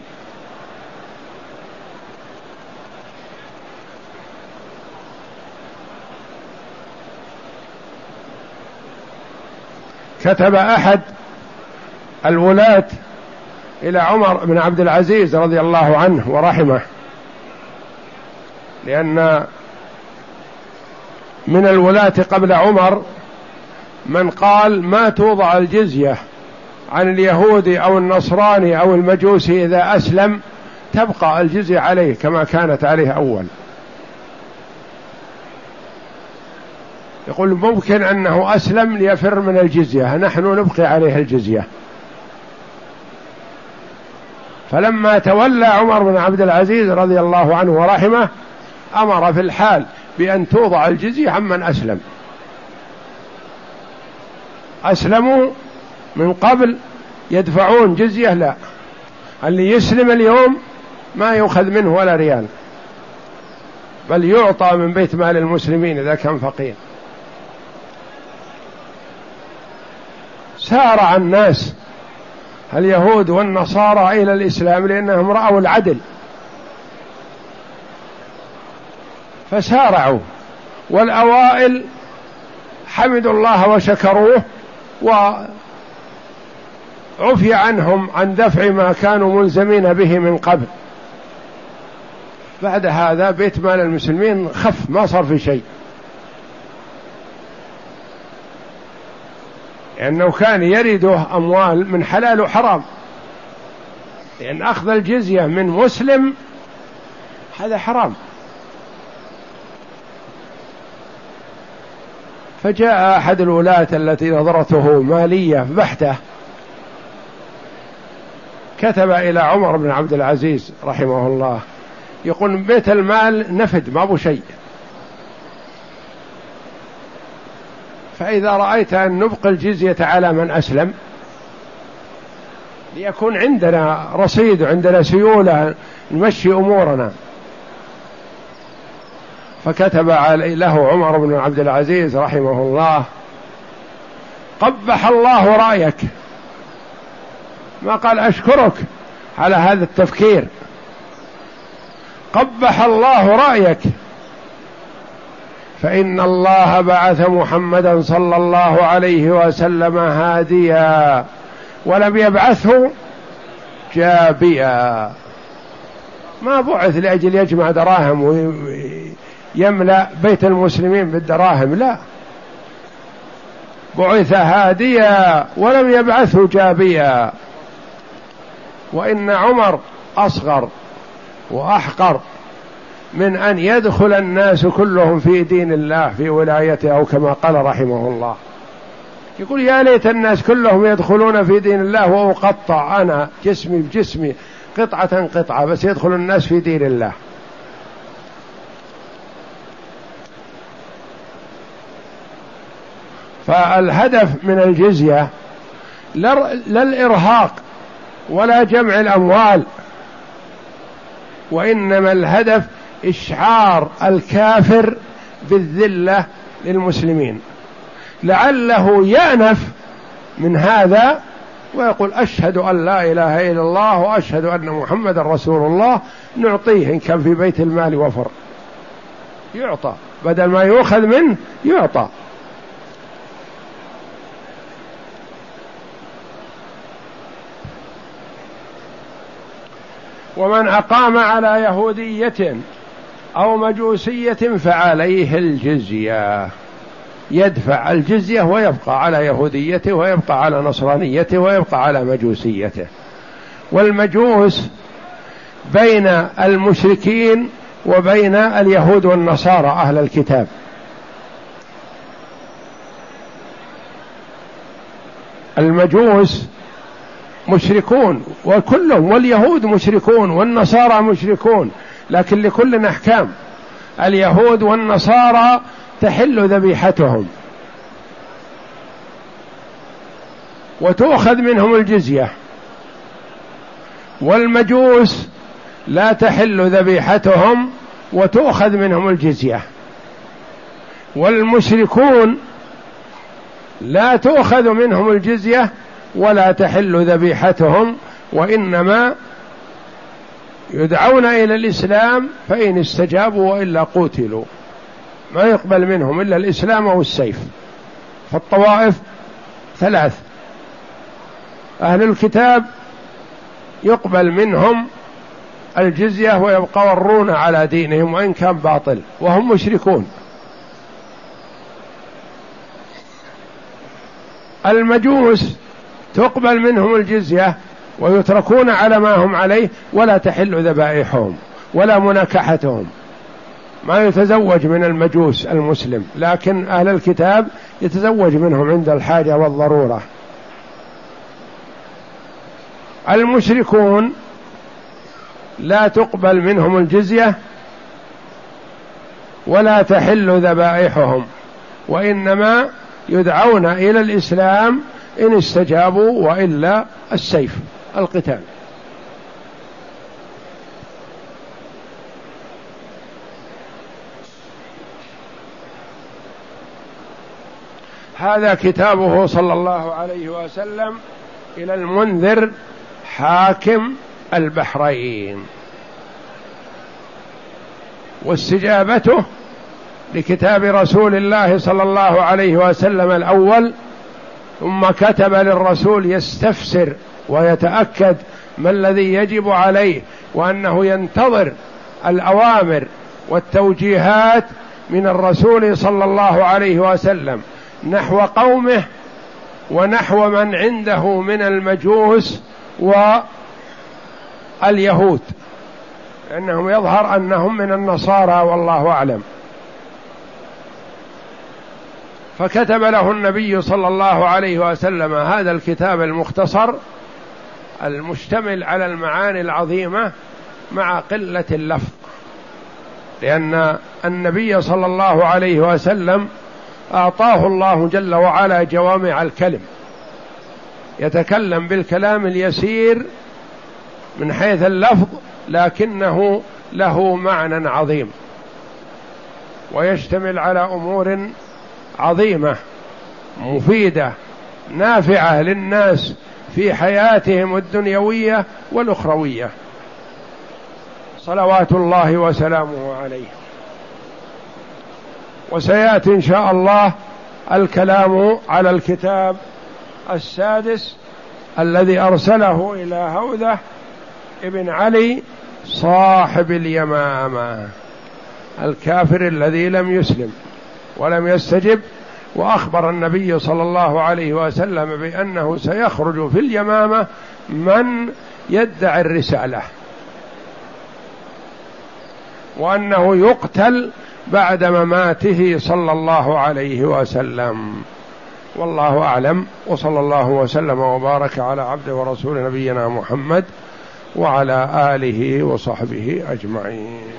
كتب أحد الولاة إلى عمر بن عبد العزيز رضي الله عنه ورحمه، لأن من الولاة قبل عمر من قال ما توضع الجزية عن اليهودي أو النصراني أو المجوسي إذا أسلم، تبقى الجزية عليه كما كانت عليه أول. يقول ممكن أنه أسلم ليفر من الجزية، نحن نبقي عليه الجزية. فلما تولى عمر بن عبد العزيز رضي الله عنه ورحمه أمر في الحال بأن توضع الجزية عمن أسلم. أسلموا من قبل يدفعون جزية، لا، اللي يسلم اليوم ما يؤخذ منه ولا ريال، بل يعطى من بيت مال المسلمين إذا كان فقير. سارع الناس اليهود والنصارى إلى الإسلام لأنهم رأوا العدل فسارعوا، والأوائل حمدوا الله وشكروه وعفي عنهم عن دفع ما كانوا ملزمين به من قبل. بعد هذا بيت مال المسلمين خف، ما صار في شيء، لأنه كان يرده أموال من حلال وحرام، لأن أخذ الجزية من مسلم هذا حرام. فجاء أحد الولاة التي نظرته مالية بحتة كتب إلى عمر بن عبد العزيز رحمه الله يقول بيت المال نفد ما أبو شيء، فإذا رأيت أن نبقي الجزية على من أسلم ليكون عندنا رصيد وعندنا سيولة نمشي أمورنا. فكتب له عمر بن عبد العزيز رحمه الله قبح الله رأيك، ما قال أشكرك على هذا التفكير، قبح الله رأيك، فإن الله بعث محمدا صلى الله عليه وسلم هاديا ولم يبعثه جابيا. ما بعث لأجل يجمع دراهم ويملأ بيت المسلمين بالدراهم، لا، بعث هاديا ولم يبعثه جابيا. وإن عمر أصغر وأحقر من أن يدخل الناس كلهم في دين الله في ولايته، أو كما قال رحمه الله، يقول يا ليت الناس كلهم يدخلون في دين الله وأقطع أنا جسمي بجسمي قطعة قطعة، بس يدخل الناس في دين الله. فالهدف من الجزية لا الإرهاق ولا جمع الأموال، وإنما الهدف إشعار الكافر بالذلة للمسلمين، لعله يأنف من هذا ويقول أشهد أن لا إله إلا الله وأشهد أن محمد رسول الله، نعطيه إن كان في بيت المال وفر، يعطى بدل ما يؤخذ منه يعطى. ومن أقام على يهودية أو مجوسية فعليه الجزية، يدفع الجزية ويبقى على يهوديته ويبقى على نصرانيته ويبقى على مجوسيته. والمجوس بين المشركين وبين اليهود والنصارى أهل الكتاب، المجوس مشركون وكلهم، واليهود مشركون والنصارى مشركون، لكن لكل أحكام. اليهود والنصارى تحل ذبيحتهم وتؤخذ منهم الجزية، والمجوس لا تحل ذبيحتهم وتؤخذ منهم الجزية، والمشركون لا تؤخذ منهم الجزية ولا تحل ذبيحتهم، وإنما يدعون إلى الإسلام فإن استجابوا وإلا قتلوا، ما يقبل منهم إلا الإسلام أو السيف. فالطوائف ثلاث: أهل الكتاب يقبل منهم الجزية ويبقون على دينهم وإن كان باطل وهم مشركون. المجوس تقبل منهم الجزية ويتركون على ما هم عليه ولا تحل ذبائحهم ولا مناكحتهم، ما يتزوج من المجوس المسلم، لكن أهل الكتاب يتزوج منهم عند الحاجة والضرورة. المشركون لا تقبل منهم الجزية ولا تحل ذبائحهم، وإنما يدعون إلى الإسلام إن استجابوا وإلا السيف، القتال. هذا كتابه صلى الله عليه وسلم إلى المنذر حاكم البحرين، واستجابته لكتاب رسول الله صلى الله عليه وسلم الأول، ثم كتب للرسول يستفسر ويتأكد ما الذي يجب عليه، وأنه ينتظر الأوامر والتوجيهات من الرسول صلى الله عليه وسلم نحو قومه ونحو من عنده من المجوس واليهود، لأنهم يظهر أنهم من النصارى والله أعلم. فكتب له النبي صلى الله عليه وسلم هذا الكتاب المختصر المشتمل على المعاني العظيمة مع قلة اللفظ، لأن النبي صلى الله عليه وسلم أعطاه الله جل وعلا جوامع الكلم، يتكلم بالكلام اليسير من حيث اللفظ لكنه له معنى عظيم، ويشتمل على أمور عظيمة مفيدة نافعة للناس في حياتهم الدنيوية والأخروية، صلوات الله وسلامه عليه. وسيأتي إن شاء الله الكلام على الكتاب السادس الذي أرسله إلى هوذة ابن علي صاحب اليمامة، الكافر الذي لم يسلم ولم يستجب، وأخبر النبي صلى الله عليه وسلم بأنه سيخرج في اليمامة من يدعي الرسالة، وأنه يقتل بعد مماته صلى الله عليه وسلم. والله أعلم، وصلى الله وسلم وبارك على عبده ورسول نبينا محمد وعلى آله وصحبه أجمعين.